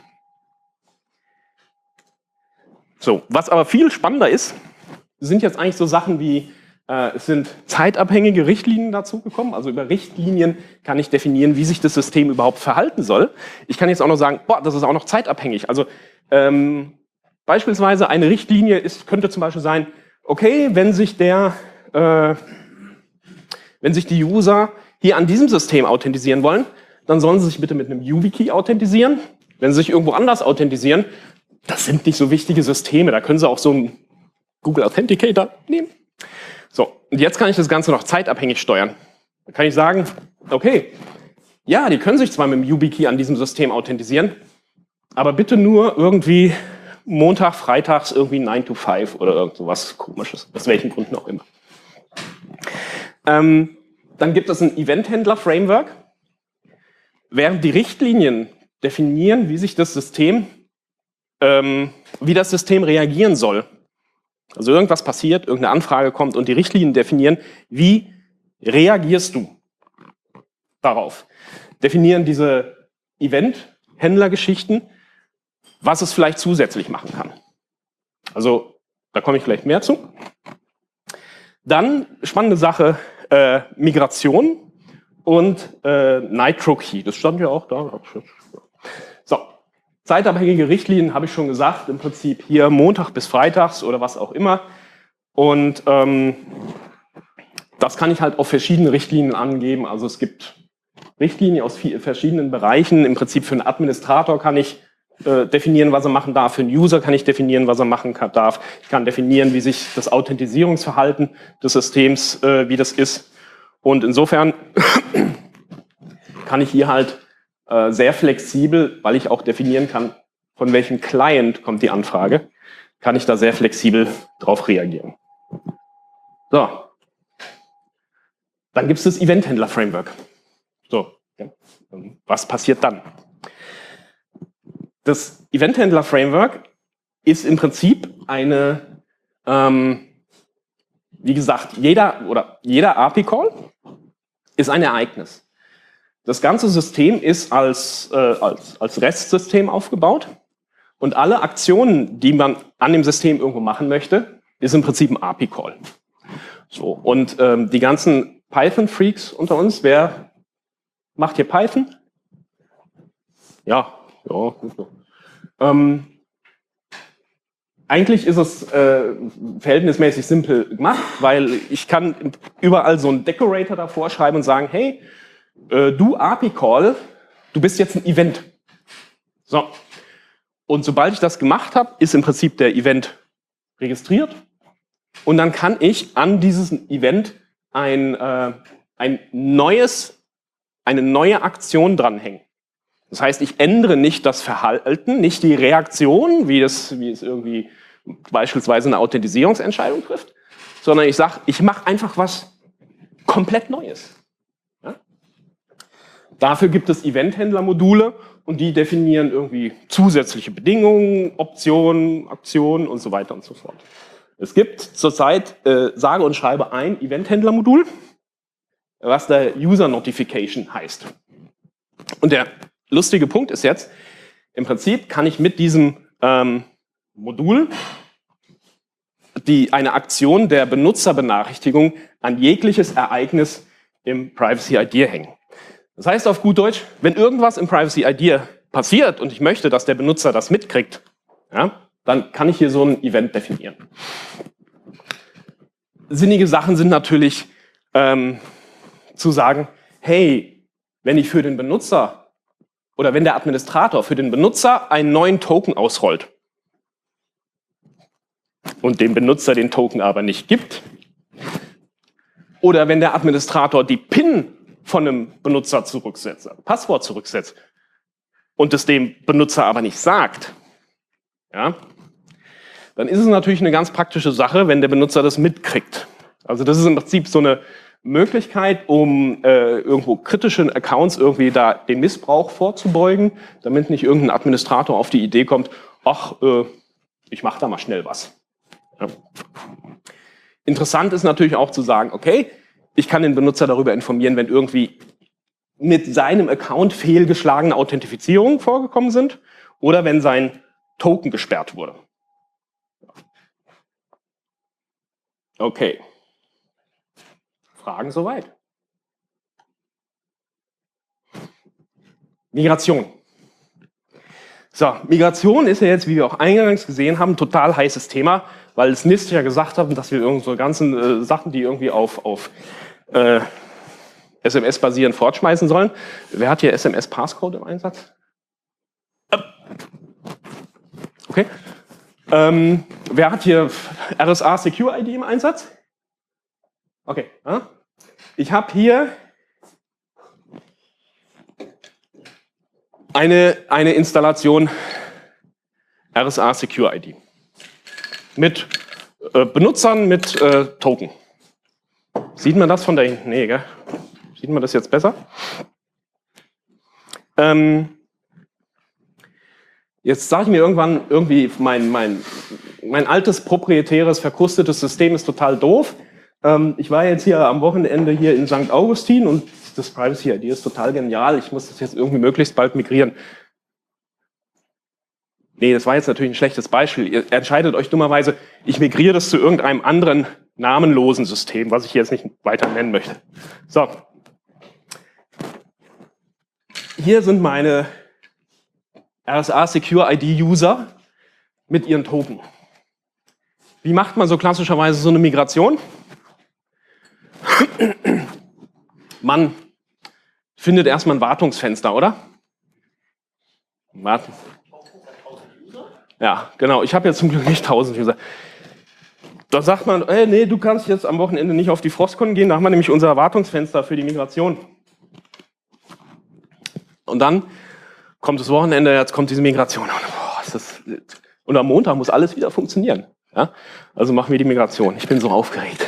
So, was aber viel spannender ist, sind jetzt eigentlich so Sachen wie, äh, es sind zeitabhängige Richtlinien dazugekommen. Also über Richtlinien kann ich definieren, wie sich das System überhaupt verhalten soll. Ich kann jetzt auch noch sagen, boah, das ist auch noch zeitabhängig. Also ähm, beispielsweise eine Richtlinie ist, könnte zum Beispiel sein, okay, wenn sich der äh, wenn sich die User hier an diesem System authentisieren wollen, dann sollen sie sich bitte mit einem YubiKey authentisieren. Wenn sie sich irgendwo anders authentisieren, das sind nicht so wichtige Systeme, da können sie auch so einen Google Authenticator nehmen. So, und jetzt kann ich das Ganze noch zeitabhängig steuern. Da kann ich sagen, okay, ja, die können sich zwar mit dem YubiKey an diesem System authentisieren, aber bitte nur irgendwie Montag, Freitags irgendwie nine to five oder irgend sowas Komisches, aus welchen Gründen auch immer. Ähm, dann gibt es ein Event-Händler-Framework. Während die Richtlinien definieren, wie sich das System, ähm, wie das System reagieren soll. Also irgendwas passiert, irgendeine Anfrage kommt und die Richtlinien definieren, wie reagierst du darauf. Definieren diese Event-Händler-Geschichten, was es vielleicht zusätzlich machen kann. Also da komme ich gleich mehr zu. Dann spannende Sache, äh, Migration und äh, Nitro Key. Das stand ja auch da. So, zeitabhängige Richtlinien habe ich schon gesagt, im Prinzip hier Montag bis Freitags oder was auch immer. Und ähm, das kann ich halt auf verschiedene Richtlinien angeben. Also es gibt Richtlinien aus vier, verschiedenen Bereichen. Im Prinzip für einen Administrator kann ich äh, definieren, was er machen darf. Für einen User kann ich definieren, was er machen kann, darf. Ich kann definieren, wie sich das Authentisierungsverhalten des Systems, äh, wie das ist. Und insofern kann ich hier halt äh, sehr flexibel, weil ich auch definieren kann, von welchem Client kommt die Anfrage, kann ich da sehr flexibel drauf reagieren. So. Dann gibt es das Event-Händler-Framework. So, ja. Was passiert dann? Das Event-Händler-Framework ist im Prinzip eine, ähm, wie gesagt, jeder oder jeder A P I-Call ist ein Ereignis. Das ganze System ist als, äh, als, als Restsystem aufgebaut und alle Aktionen, die man an dem System irgendwo machen möchte, ist im Prinzip ein A P I-Call. So, und ähm, die ganzen Python-Freaks unter uns, wer macht hier Python? Ja, ja, gut so. Ähm, eigentlich ist es äh, verhältnismäßig simpel gemacht, weil ich kann überall so einen Decorator davor schreiben und sagen, hey, äh, du A P I-Call, du bist jetzt ein Event. So. Und sobald ich das gemacht habe, ist im Prinzip der Event registriert und dann kann ich an dieses Event ein, äh, ein neues, eine neue Aktion dranhängen. Das heißt, ich ändere nicht das Verhalten, nicht die Reaktion, wie es, wie es irgendwie beispielsweise eine Authentisierungsentscheidung trifft, sondern ich sage, ich mache einfach was komplett Neues. Ja? Dafür gibt es Event-Händler-Module und die definieren irgendwie zusätzliche Bedingungen, Optionen, Aktionen und so weiter und so fort. Es gibt zurzeit äh, sage und schreibe ein Event-Händler-Modul, was der User Notification heißt. Und der lustige Punkt ist jetzt, im Prinzip kann ich mit diesem ähm, Modul die, eine Aktion der Benutzerbenachrichtigung an jegliches Ereignis im Privacy Idea hängen. Das heißt auf gut Deutsch, wenn irgendwas im Privacy Idea passiert und ich möchte, dass der Benutzer das mitkriegt, ja, dann kann ich hier so ein Event definieren. Sinnige Sachen sind natürlich ähm, zu sagen, hey, wenn ich für den Benutzer oder wenn der Administrator für den Benutzer einen neuen Token ausrollt und dem Benutzer den Token aber nicht gibt, oder wenn der Administrator die PIN von einem Benutzer zurücksetzt, also Passwort zurücksetzt und es dem Benutzer aber nicht sagt, ja, dann ist es natürlich eine ganz praktische Sache, wenn der Benutzer das mitkriegt. Also das ist im Prinzip so eine Möglichkeit, um äh, irgendwo kritischen Accounts irgendwie da den Missbrauch vorzubeugen, damit nicht irgendein Administrator auf die Idee kommt, ach, äh, ich mache da mal schnell was. Ja. Interessant ist natürlich auch zu sagen, okay, ich kann den Benutzer darüber informieren, wenn irgendwie mit seinem Account fehlgeschlagene Authentifizierungen vorgekommen sind oder wenn sein Token gesperrt wurde. Okay. Fragen soweit? Migration. So, Migration ist ja jetzt, wie wir auch eingangs gesehen haben, ein total heißes Thema, weil das N I S T ja gesagt hat, dass wir irgend so ganzen äh, Sachen, die irgendwie auf, auf äh, S M S basieren, fortschmeißen sollen. Wer hat hier S M S Passcode im Einsatz? Okay. Ähm, wer hat hier R S A Secure I D im Einsatz? Okay. Ja. Ich habe hier eine, eine Installation R S A Secure I D mit äh, Benutzern mit äh, Token. Sieht man das von da hinten? Nee, gell? Sieht man das jetzt besser? Ähm, jetzt sage ich mir irgendwann, irgendwie mein, mein, mein altes, proprietäres, verkrustetes System ist total doof. Ähm, ich war jetzt hier am Wochenende hier in Sankt Augustin und das Privacy I D ist total genial. Ich muss das jetzt irgendwie möglichst bald migrieren. Nee, das war jetzt natürlich ein schlechtes Beispiel. Ihr entscheidet euch dummerweise, ich migriere das zu irgendeinem anderen namenlosen System, was ich jetzt nicht weiter nennen möchte. So. Hier sind meine R S A Secure I D User mit ihren Token. Wie macht man so klassischerweise so eine Migration? Man findet erstmal ein Wartungsfenster, oder? Warten. Ja, genau. Ich habe jetzt zum Glück nicht tausend User. Da sagt man, ey, nee, du kannst jetzt am Wochenende nicht auf die Frostcon gehen, da haben wir nämlich unser Wartungsfenster für die Migration. Und dann kommt das Wochenende, jetzt kommt diese Migration. Und, boah, ist das, und am Montag muss alles wieder funktionieren. Ja? Also machen wir die Migration. Ich bin so aufgeregt.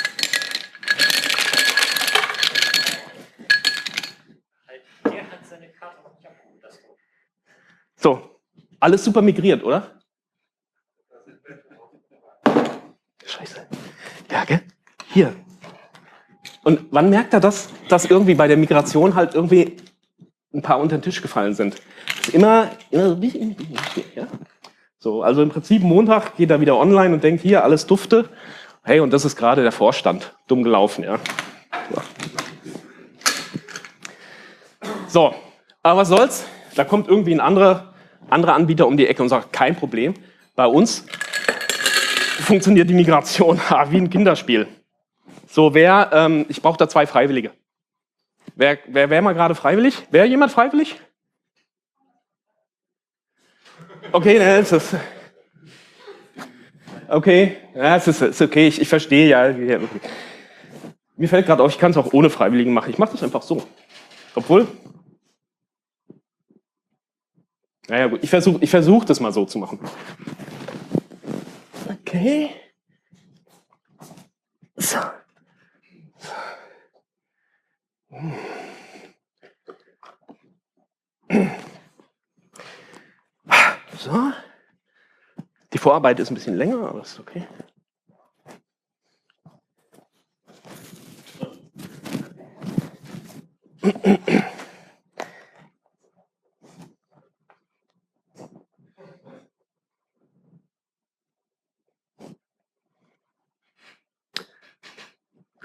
So, alles super migriert, oder? Scheiße. Ja, gell? Hier. Und wann merkt er das, dass irgendwie bei der Migration halt irgendwie ein paar unter den Tisch gefallen sind? Das ist immer, immer so, ja? So, also im Prinzip Montag geht er wieder online und denkt, hier, alles dufte. Hey, und das ist gerade der Vorstand. Dumm gelaufen, ja. So, so, aber was soll's? Da kommt irgendwie ein anderer, anderer Anbieter um die Ecke und sagt, kein Problem. Bei uns funktioniert die Migration wie ein Kinderspiel. So, wer, ähm, ich brauche da zwei Freiwillige. Wer, wer wäre mal gerade freiwillig? Wäre jemand freiwillig? Okay, ne, es ist, okay, ja, es ist, ist okay, ich, ich verstehe, ja. Okay. Mir fällt gerade auf, ich kann es auch ohne Freiwilligen machen. Ich mache das einfach so. Obwohl, naja gut, ich versuche ich versuch, das mal so zu machen. Okay. So. So. Die Vorarbeit ist ein bisschen länger, aber ist okay.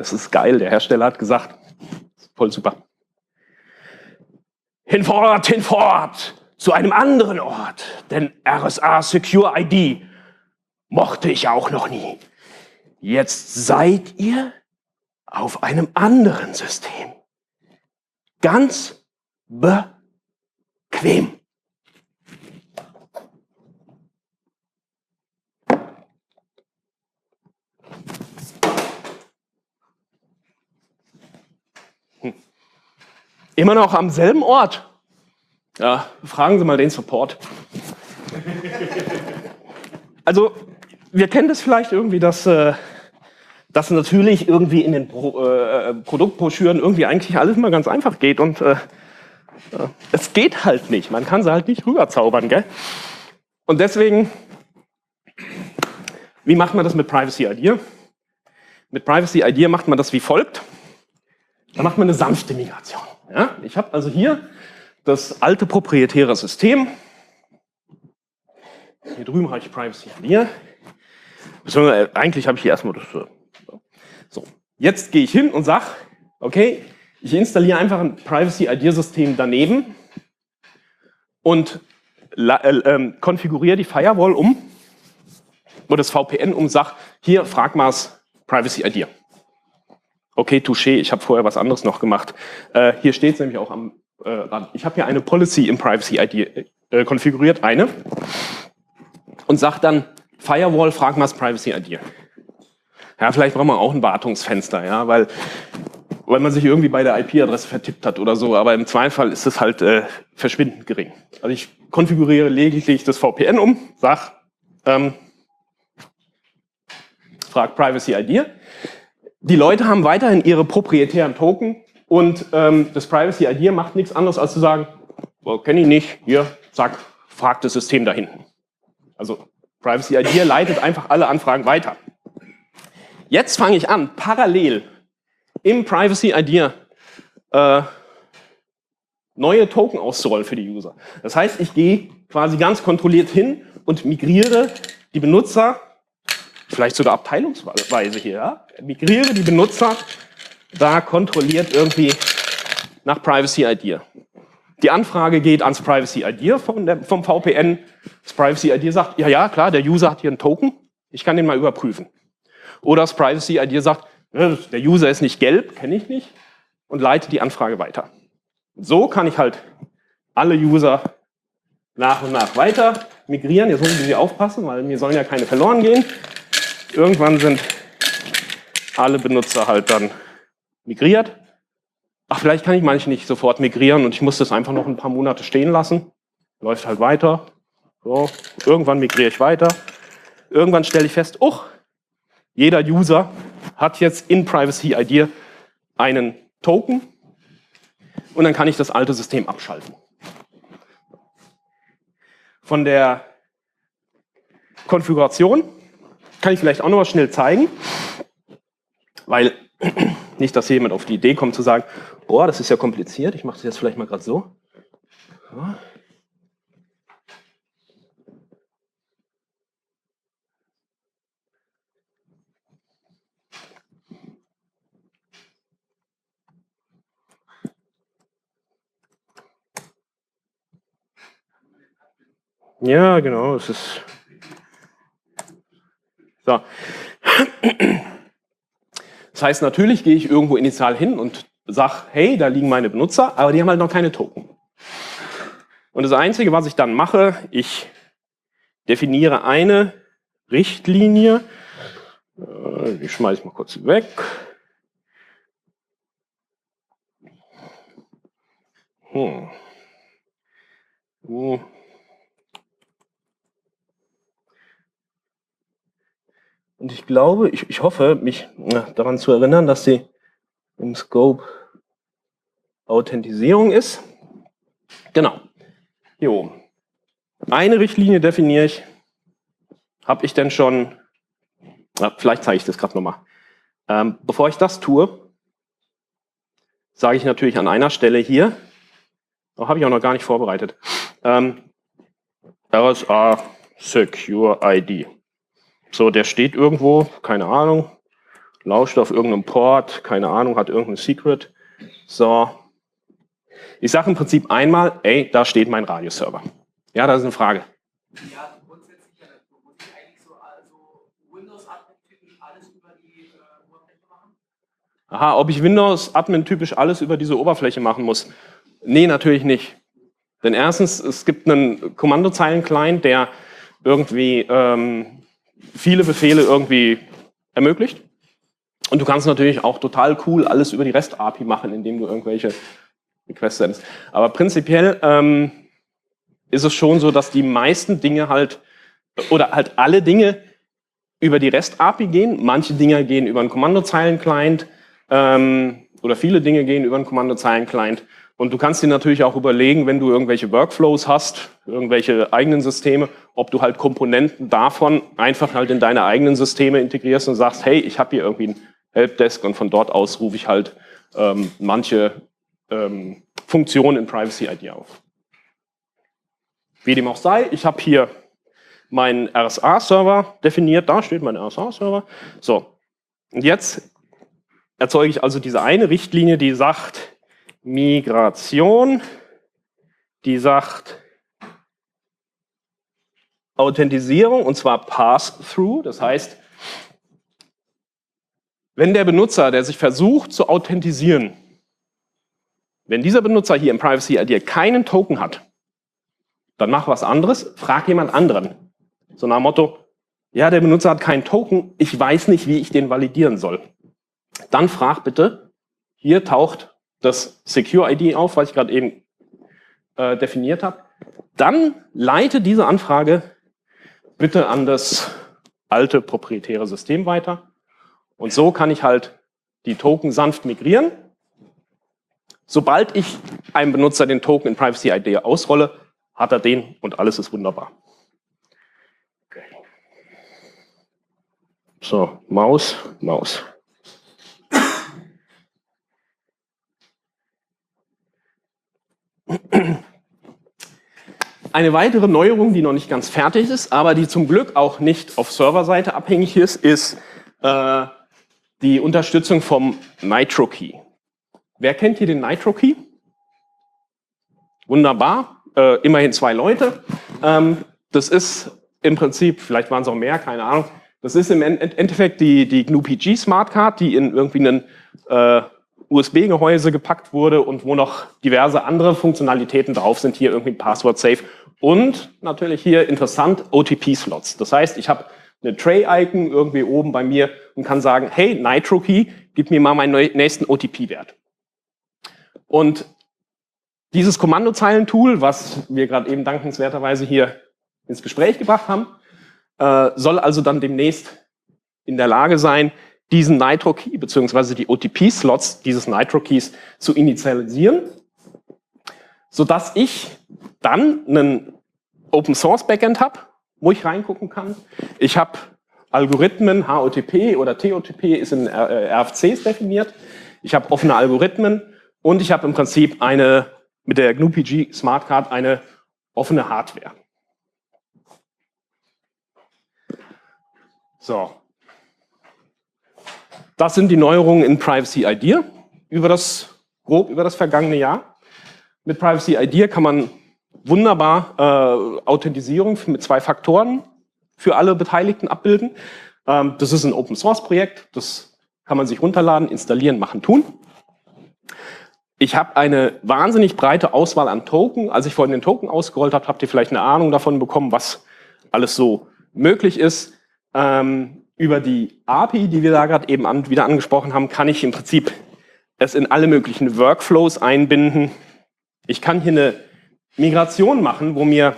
Das ist geil, der Hersteller hat gesagt, voll super. Hinfort, hinfort, zu einem anderen Ort, denn R S A Secure I D mochte ich auch noch nie. Jetzt seid ihr auf einem anderen System. Ganz bequem. Hm. Immer noch am selben Ort. Ja, fragen Sie mal den Support. Also, wir kennen das vielleicht irgendwie, dass, äh, dass natürlich irgendwie in den Pro, äh, Produktbroschüren irgendwie eigentlich alles immer ganz einfach geht und äh, äh, es geht halt nicht. Man kann sie halt nicht rüberzaubern, gell? Und deswegen, wie macht man das mit Privacy Idea? Mit Privacy Idea macht man das wie folgt. Da macht man eine sanfte Migration. Ja? Ich habe also hier das alte proprietäre System. Hier drüben habe ich Privacy Idea. Eigentlich habe ich hier erstmal das. So, jetzt gehe ich hin und sage, okay, ich installiere einfach ein Privacy Idea System daneben und äh, äh, konfiguriere die Firewall um oder das V P N um, sag hier Fragmaß Privacy Idea. Okay, touché, ich habe vorher was anderes noch gemacht. Äh, hier steht es nämlich auch am äh, Rand. Ich habe hier eine Policy im Privacy Idea äh, konfiguriert, eine, und sage dann Firewall Fragmaß Privacy Idea. Ja, vielleicht braucht man auch ein Wartungsfenster, ja, weil, weil man sich irgendwie bei der I P-Adresse vertippt hat oder so, aber im Zweifelsfall ist es halt äh, verschwindend gering. Also ich konfiguriere lediglich das V P N um, sag, ähm, frag Privacy Idea. Die Leute haben weiterhin ihre proprietären Token und ähm, das Privacy Idea macht nichts anderes als zu sagen, oh, kenne ich nicht, hier, zack, fragt das System da hinten. Also Privacy Idea leitet einfach alle Anfragen weiter. Jetzt fange ich an, parallel im Privacy Idea äh, neue Token auszurollen für die User. Das heißt, ich gehe quasi ganz kontrolliert hin und migriere die Benutzer, vielleicht sogar abteilungsweise hier, ja? Migriere die Benutzer da kontrolliert irgendwie nach Privacy Idea. Die Anfrage geht ans Privacy Idea vom, der, vom V P N. Das Privacy Idea sagt, ja, ja, klar, der User hat hier einen Token, ich kann den mal überprüfen. Oder das Privacy Idea sagt, der User ist nicht gelb, kenne ich nicht, und leitet die Anfrage weiter. So kann ich halt alle User nach und nach weiter migrieren. Jetzt müssen Sie aufpassen, weil mir sollen ja keine verloren gehen. Irgendwann sind alle Benutzer halt dann migriert. Ach, vielleicht kann ich manche nicht sofort migrieren und ich muss das einfach noch ein paar Monate stehen lassen. Läuft halt weiter. So. Irgendwann migriere ich weiter. Irgendwann stelle ich fest, oh, jeder User hat jetzt in Privacy Idea einen Token und dann kann ich das alte System abschalten. Von der Konfiguration kann ich vielleicht auch noch mal schnell zeigen, weil nicht, dass jemand auf die Idee kommt zu sagen, boah, das ist ja kompliziert, ich mache das jetzt vielleicht mal gerade so. So. Ja, genau, es ist so. Das heißt, natürlich gehe ich irgendwo initial hin und sage, hey, da liegen meine Benutzer, aber die haben halt noch keine Token. Und das Einzige, was ich dann mache, ich definiere eine Richtlinie, die schmeiße ich mal kurz weg. Hm. Hm. Und ich glaube, ich, ich hoffe, mich na, daran zu erinnern, dass sie im Scope Authentisierung ist. Genau. Hier oben. Eine Richtlinie definiere ich. Habe ich denn schon, na, vielleicht zeige ich das gerade nochmal. Ähm, bevor ich das tue, sage ich natürlich an einer Stelle hier, oh, habe ich auch noch gar nicht vorbereitet, ähm, R S A Secure I D. So, der steht irgendwo, keine Ahnung, lauscht auf irgendeinem Port, keine Ahnung, hat irgendein Secret. So. Ich sage im Prinzip einmal, ey, da steht mein Radioserver. Ja, das ist eine Frage. Ja, grundsätzlich ja, muss ich eigentlich so also Windows-Admin-typisch alles über die äh, Oberfläche machen? Aha, ob ich Windows-Admin-typisch alles über diese Oberfläche machen muss? Nee, natürlich nicht. Denn erstens, es gibt einen Kommandozeilen-Client, der irgendwie ähm, viele Befehle irgendwie ermöglicht. Und du kannst natürlich auch total cool alles über die REST-A P I machen, indem du irgendwelche Requests sendest. Aber prinzipiell ähm, ist es schon so, dass die meisten Dinge halt, oder halt alle Dinge über die REST-A P I gehen. Manche Dinge gehen über einen Kommandozeilen-Client ähm, oder viele Dinge gehen über einen Kommandozeilen-Client. Und du kannst dir natürlich auch überlegen, wenn du irgendwelche Workflows hast, irgendwelche eigenen Systeme, ob du halt Komponenten davon einfach halt in deine eigenen Systeme integrierst und sagst, hey, ich habe hier irgendwie ein Helpdesk und von dort aus rufe ich halt ähm, manche ähm, Funktionen in Privacy I D auf. Wie dem auch sei, ich habe hier meinen R S A-Server definiert, da steht mein R S A-Server. So, und jetzt erzeuge ich also diese eine Richtlinie, die sagt, Migration, die sagt Authentisierung, und zwar Pass-Through. Das heißt, wenn der Benutzer, der sich versucht zu authentisieren, wenn dieser Benutzer hier im Privacy I D keinen Token hat, dann mach was anderes, frag jemand anderen. So nach dem Motto, ja, der Benutzer hat keinen Token, ich weiß nicht, wie ich den validieren soll. Dann frag bitte, hier taucht das Secure I D auf, was ich gerade eben äh, definiert habe. Dann leite diese Anfrage bitte an das alte proprietäre System weiter. Und so kann ich halt die Token sanft migrieren. Sobald ich einem Benutzer den Token in Privacy I D ausrolle, hat er den und alles ist wunderbar. Okay. So, Maus, Maus. Eine weitere Neuerung, die noch nicht ganz fertig ist, aber die zum Glück auch nicht auf Serverseite abhängig ist, ist äh, die Unterstützung vom Nitro Key. Wer kennt hier den Nitro Key? Wunderbar, äh, immerhin zwei Leute. Ähm, das ist im Prinzip, vielleicht waren es auch mehr, keine Ahnung, das ist im Endeffekt die, die G N U P G Smart Card, die in irgendwie einen äh, U S B-Gehäuse gepackt wurde und wo noch diverse andere Funktionalitäten drauf sind, hier irgendwie Password Safe und natürlich hier interessant O T P-Slots. Das heißt, ich habe eine Tray-Icon irgendwie oben bei mir und kann sagen, hey, Nitro Key, gib mir mal meinen nächsten O T P-Wert. Und dieses Kommandozeilen-Tool, was wir gerade eben dankenswerterweise hier ins Gespräch gebracht haben, äh, soll also dann demnächst in der Lage sein, diesen Nitro Key bzw. die O T P-Slots dieses Nitro Keys zu initialisieren, sodass ich dann einen Open Source Backend habe, wo ich reingucken kann. Ich habe Algorithmen, H O T P oder T O T P ist in R F Cs definiert. Ich habe offene Algorithmen und ich habe im Prinzip eine mit der G N U P G Smart Card eine offene Hardware. So. Das sind die Neuerungen in Privacy I D über das, grob über das vergangene Jahr. Mit Privacy I D kann man wunderbar äh, Authentisierung mit zwei Faktoren für alle Beteiligten abbilden. Ähm, das ist ein Open Source Projekt, das kann man sich runterladen, installieren, machen, tun. Ich habe eine wahnsinnig breite Auswahl an Token. Als ich vorhin den Token ausgerollt habe, habt ihr vielleicht eine Ahnung davon bekommen, was alles so möglich ist. Ähm, über die A P I, die wir da gerade eben an, wieder angesprochen haben, kann ich im Prinzip es in alle möglichen Workflows einbinden. Ich kann hier eine Migration machen, wo mir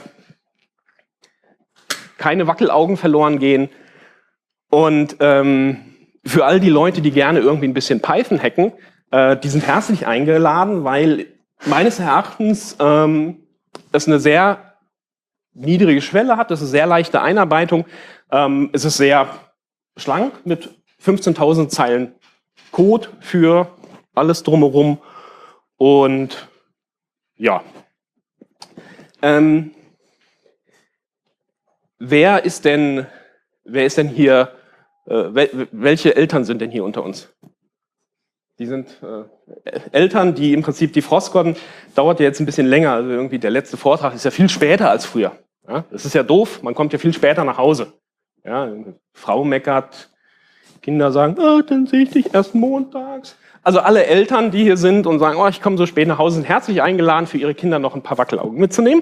keine Wackelaugen verloren gehen. Und ähm, für all die Leute, die gerne irgendwie ein bisschen Python hacken, äh, die sind herzlich eingeladen, weil meines Erachtens ähm, es eine sehr niedrige Schwelle hat, das ist sehr leichte Einarbeitung, ähm, es ist sehr schlank mit fünfzehntausend Zeilen Code für alles drumherum und ja. Ähm, wer ist denn, wer ist denn hier Äh, wel welche Eltern sind denn hier unter uns? Die sind äh, Eltern, die im Prinzip die Frostcon dauert ja jetzt ein bisschen länger. Also irgendwie der letzte Vortrag ist ja viel später als früher. Ja? Das ist ja doof, man kommt ja viel später nach Hause. Ja? Frau meckert, Kinder sagen, oh, dann sehe ich dich erst montags. Also alle Eltern, die hier sind und sagen, oh, ich komme so spät nach Hause, sind herzlich eingeladen, für ihre Kinder noch ein paar Wackelaugen mitzunehmen.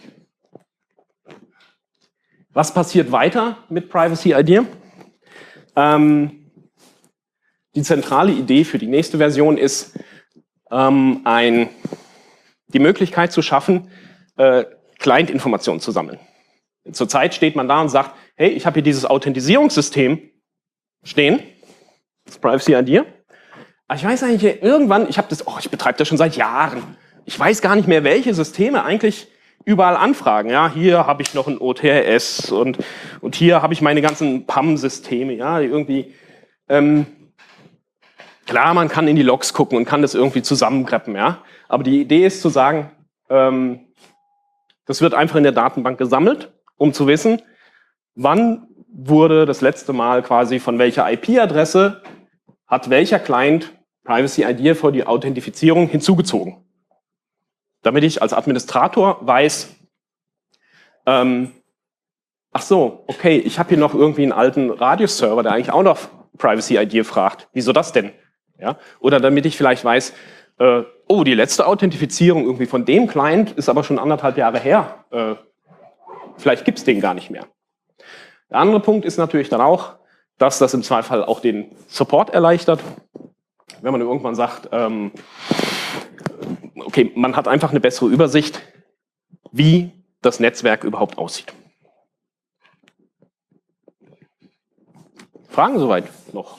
Was passiert weiter mit Privacy Idea? Ähm, Die zentrale Idee für die nächste Version ist, ähm, ein, die Möglichkeit zu schaffen, äh, Client-Informationen zu sammeln. Zurzeit steht man da und sagt, hey, ich habe hier dieses Authentisierungssystem stehen, das Privacy Idea. Aber ich weiß eigentlich irgendwann, ich habe das, oh, ich betreibe das schon seit Jahren. Ich weiß gar nicht mehr, welche Systeme eigentlich überall anfragen. Ja, hier habe ich noch ein O T R S und, und hier habe ich meine ganzen P A M-Systeme, ja, irgendwie. Ähm, Klar, man kann in die Logs gucken und kann das irgendwie zusammenkreppen, ja. Aber die Idee ist zu sagen, ähm, das wird einfach in der Datenbank gesammelt, um zu wissen, wann wurde das letzte Mal quasi von welcher I P-Adresse hat welcher Client Privacy Idea für die Authentifizierung hinzugezogen. Damit ich als Administrator weiß, ähm, ach so, okay, ich habe hier noch irgendwie einen alten Radius-Server, der eigentlich auch noch Privacy Idea fragt. Wieso das denn? Ja? Oder damit ich vielleicht weiß, äh, oh, die letzte Authentifizierung irgendwie von dem Client ist aber schon anderthalb Jahre her. Äh, vielleicht gibt es den gar nicht mehr. Der andere Punkt ist natürlich dann auch, dass das im Zweifel auch den Support erleichtert. Wenn man irgendwann sagt, ähm, okay, man hat einfach eine bessere Übersicht, wie das Netzwerk überhaupt aussieht. Fragen soweit noch?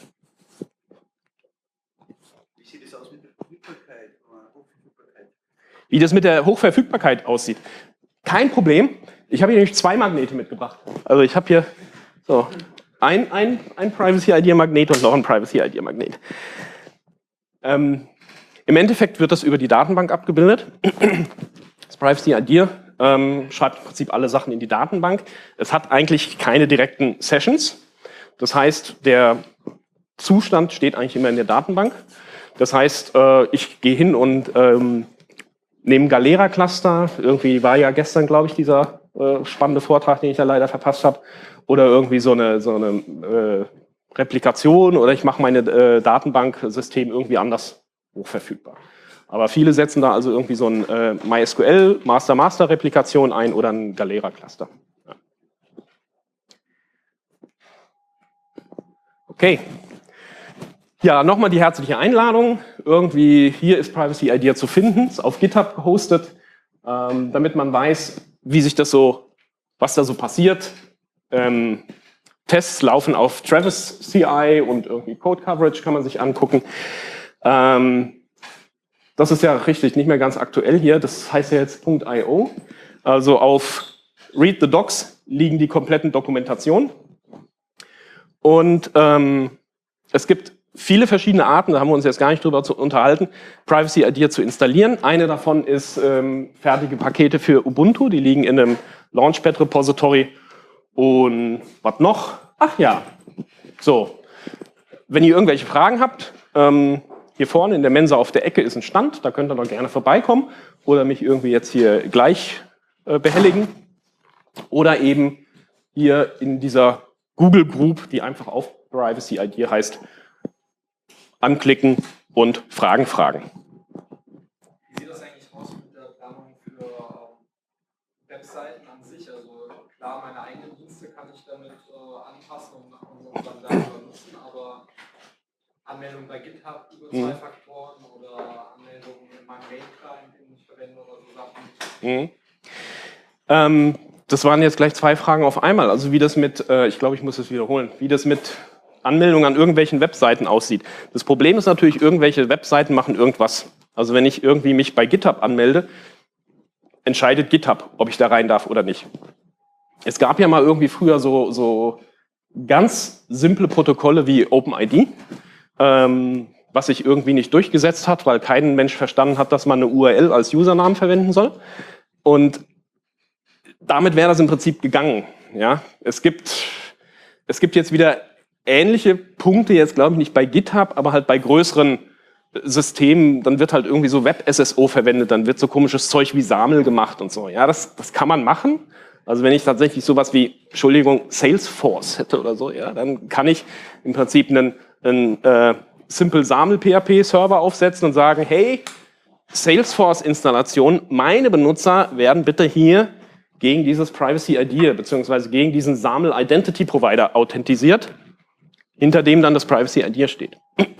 Wie sieht es aus mit der Verfügbarkeit oder Hochverfügbarkeit? Wie das mit der Hochverfügbarkeit aussieht? Kein Problem. Ich habe hier nämlich zwei Magnete mitgebracht. Also ich habe hier so ein, ein, ein Privacy Idea Magnet und noch ein Privacy Idea Magnet. Ähm, Im Endeffekt wird das über die Datenbank abgebildet. Das Privacy Idea ähm, schreibt im Prinzip alle Sachen in die Datenbank. Es hat eigentlich keine direkten Sessions. Das heißt, der Zustand steht eigentlich immer in der Datenbank. Das heißt, äh, ich gehe hin und ähm, nehme Galera-Cluster. Irgendwie war ja gestern, glaube ich, dieser äh, spannende Vortrag, den ich ja leider verpasst habe. Oder irgendwie so eine, so eine äh, Replikation oder ich mache meine äh, Datenbanksystem irgendwie anders hochverfügbar. Aber viele setzen da also irgendwie so ein äh, MySQL Master-Master-Replikation ein oder ein Galera-Cluster. Ja. Okay. Ja, nochmal die herzliche Einladung. Irgendwie hier ist Privacy Idea zu finden, ist auf GitHub gehostet, ähm, damit man weiß, wie sich das so, was da so passiert. Ähm, Tests laufen auf Travis C I und irgendwie Code Coverage kann man sich angucken. Ähm, das ist ja richtig, nicht mehr ganz aktuell hier. Das heißt ja jetzt .io. Also auf Read the Docs liegen die kompletten Dokumentationen. Und ähm, es gibt viele verschiedene Arten, da haben wir uns jetzt gar nicht drüber zu unterhalten, Privacy Idea zu installieren. Eine davon ist ähm, fertige Pakete für Ubuntu, die liegen in einem Launchpad Repository. Und was noch? Ach ja, so. Wenn ihr irgendwelche Fragen habt, ähm, hier vorne in der Mensa auf der Ecke ist ein Stand, da könnt ihr doch gerne vorbeikommen oder mich irgendwie jetzt hier gleich äh, behelligen. Oder eben hier in dieser Google Group, die einfach auf Privacy Idea heißt, anklicken und Fragen fragen. Wie sieht das eigentlich aus mit der Planung für ähm, Webseiten an sich? Also klar, meine eigenen Dienste kann ich damit äh, anpassen und, und dann darüber nutzen, aber Anmeldung bei GitHub über zwei Mhm. Faktoren oder Anmeldung in meinem Mail-Client, den ich verwende oder so Sachen. Mhm. Ähm, das waren jetzt gleich zwei Fragen auf einmal. Also wie das mit, äh, ich glaube, ich muss es wiederholen, wie das mit Anmeldung an irgendwelchen Webseiten aussieht. Das Problem ist natürlich, irgendwelche Webseiten machen irgendwas. Also wenn ich irgendwie mich bei GitHub anmelde, entscheidet GitHub, ob ich da rein darf oder nicht. Es gab ja mal irgendwie früher so, so ganz simple Protokolle wie OpenID, ähm, was sich irgendwie nicht durchgesetzt hat, weil kein Mensch verstanden hat, dass man eine U R L als Usernamen verwenden soll. Und damit wäre das im Prinzip gegangen. Ja? Es gibt, es gibt jetzt wieder ähnliche Punkte jetzt, glaube ich, nicht bei GitHub, aber halt bei größeren Systemen, dann wird halt irgendwie so Web-S S O verwendet, dann wird so komisches Zeug wie SAML gemacht und so. Ja, das, das kann man machen. Also wenn ich tatsächlich sowas wie, Entschuldigung, Salesforce hätte oder so, ja, dann kann ich im Prinzip einen, einen äh, Simple SAML P H P-Server aufsetzen und sagen, hey, Salesforce-Installation, meine Benutzer werden bitte hier gegen dieses Privacy I D beziehungsweise gegen diesen SAML Identity Provider authentisiert, hinter dem dann das Privacy I D steht.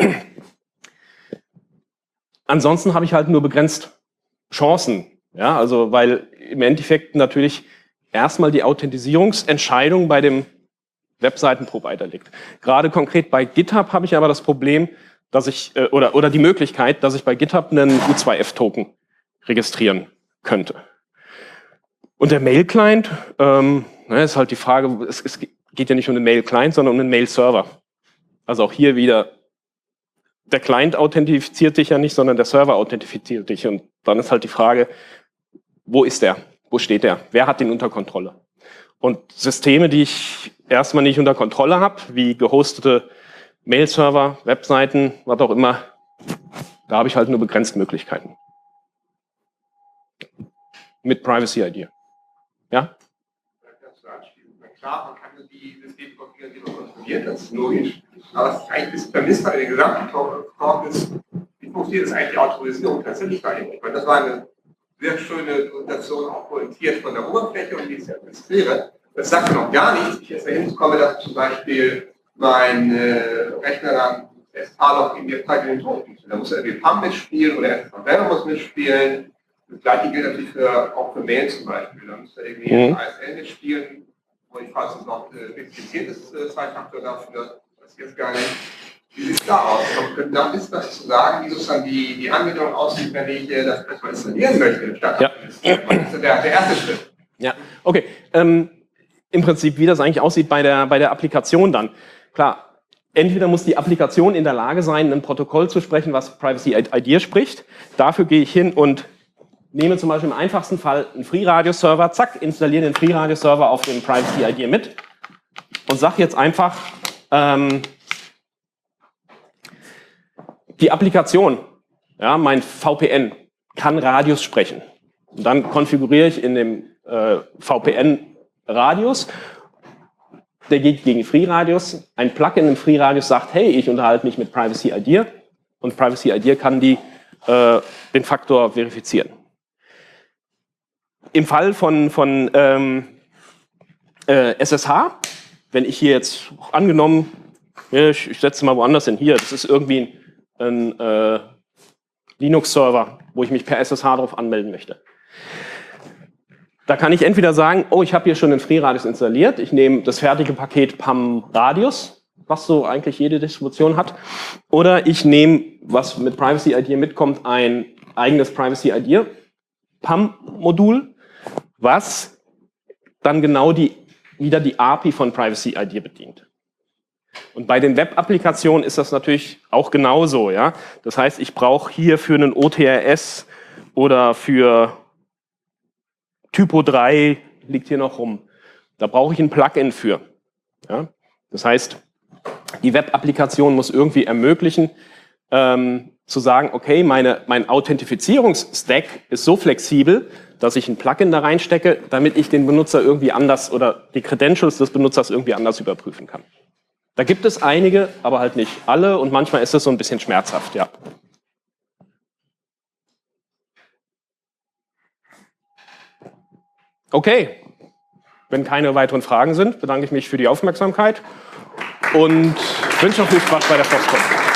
Ansonsten habe ich halt nur begrenzt Chancen, ja, also weil im Endeffekt natürlich erstmal die Authentisierungsentscheidung bei dem Webseitenprovider liegt. Gerade konkret bei GitHub habe ich aber das Problem, dass ich, äh, oder, oder die Möglichkeit, dass ich bei GitHub einen U zwei F-Token registrieren könnte. Und der Mail-Client, ähm, ne, ist halt die Frage, es, es geht ja nicht um den Mail-Client, sondern um den Mail-Server. Also auch hier wieder, der Client authentifiziert dich ja nicht, sondern der Server authentifiziert dich. Und dann ist halt die Frage, wo ist der? Wo steht der? Wer hat den unter Kontrolle? Und Systeme, die ich erstmal nicht unter Kontrolle habe, wie gehostete Mail-Server, Webseiten, was auch immer, da habe ich halt nur begrenzt Möglichkeiten. Mit Privacy I D. Ja? Klar, man kann die Systeme konfigurieren, die man kontrolliert, das ist logisch. Aber das ist eigentlich das Vermisst bei der gesamten Talk ist, wie funktioniert das eigentlich die Autorisierung tatsächlich dahin? Weil das war eine sehr schöne Präsentation, auch pointiert von der Oberfläche und wie ich es administriere. Das sagt mir noch gar nichts. Ich jetzt dahin komme, dass zum Beispiel mein äh, Rechner dann S H-Log in der Zeit in den Ton gibt. Da muss er irgendwie P A M mitspielen oder S H selber muss mitspielen. Das gleiche gilt natürlich für, auch für Mail zum Beispiel. Da muss er irgendwie mhm. A S L mitspielen. Und falls es noch äh, spezifiziert ist, äh, zwei Faktor dafür, das ist jetzt gar nicht. Wie sieht es da aus? Ich könnte da wissen, was zu sagen, wie sozusagen die, die Anwendung aussieht, wenn ich äh, das erstmal installieren möchte, statt ja. Das ist der, der erste Schritt. Ja, okay. Ähm, Im Prinzip, wie das eigentlich aussieht bei der, bei der Applikation dann. Klar, entweder muss die Applikation in der Lage sein, ein Protokoll zu sprechen, was Privacy I D spricht. Dafür gehe ich hin und nehme zum Beispiel im einfachsten Fall einen FreeRADIO-Server, zack, installiere den FreeRADIO-Server auf den Privacy I D mit und sage jetzt einfach, ähm, die Applikation, ja, mein V P N, kann Radius sprechen. Und dann konfiguriere ich in dem äh, V P N Radius, der geht gegen FreeRADIUS. Ein Plugin im FreeRADIUS sagt, hey, ich unterhalte mich mit Privacy I D und Privacy I D kann die, äh, den Faktor verifizieren. Im Fall von, von ähm, äh, S S H, wenn ich hier jetzt angenommen, ich, ich setze mal woanders hin, hier, das ist irgendwie ein, ein äh, Linux-Server, wo ich mich per S S H drauf anmelden möchte. Da kann ich entweder sagen, oh, ich habe hier schon den FreeRADIUS installiert, ich nehme das fertige Paket P A M Radius, was so eigentlich jede Distribution hat, oder ich nehme, was mit Privacy I D mitkommt, ein eigenes Privacy I D P A M-Modul, was dann genau die, wieder die A P I von Privacy I D bedient. Und bei den Web-Applikationen ist das natürlich auch genauso. Ja? Das heißt, ich brauche hier für einen O T R S oder für Typo drei, liegt hier noch rum, da brauche ich ein Plugin für. Ja? Das heißt, die Web-Applikation muss irgendwie ermöglichen, ähm, zu sagen, okay, meine, mein Authentifizierungsstack ist so flexibel, dass ich ein Plugin da reinstecke, damit ich den Benutzer irgendwie anders oder die Credentials des Benutzers irgendwie anders überprüfen kann. Da gibt es einige, aber halt nicht alle und manchmal ist es so ein bisschen schmerzhaft, ja. Okay, wenn keine weiteren Fragen sind, bedanke ich mich für die Aufmerksamkeit und wünsche noch viel Spaß bei der Postcon.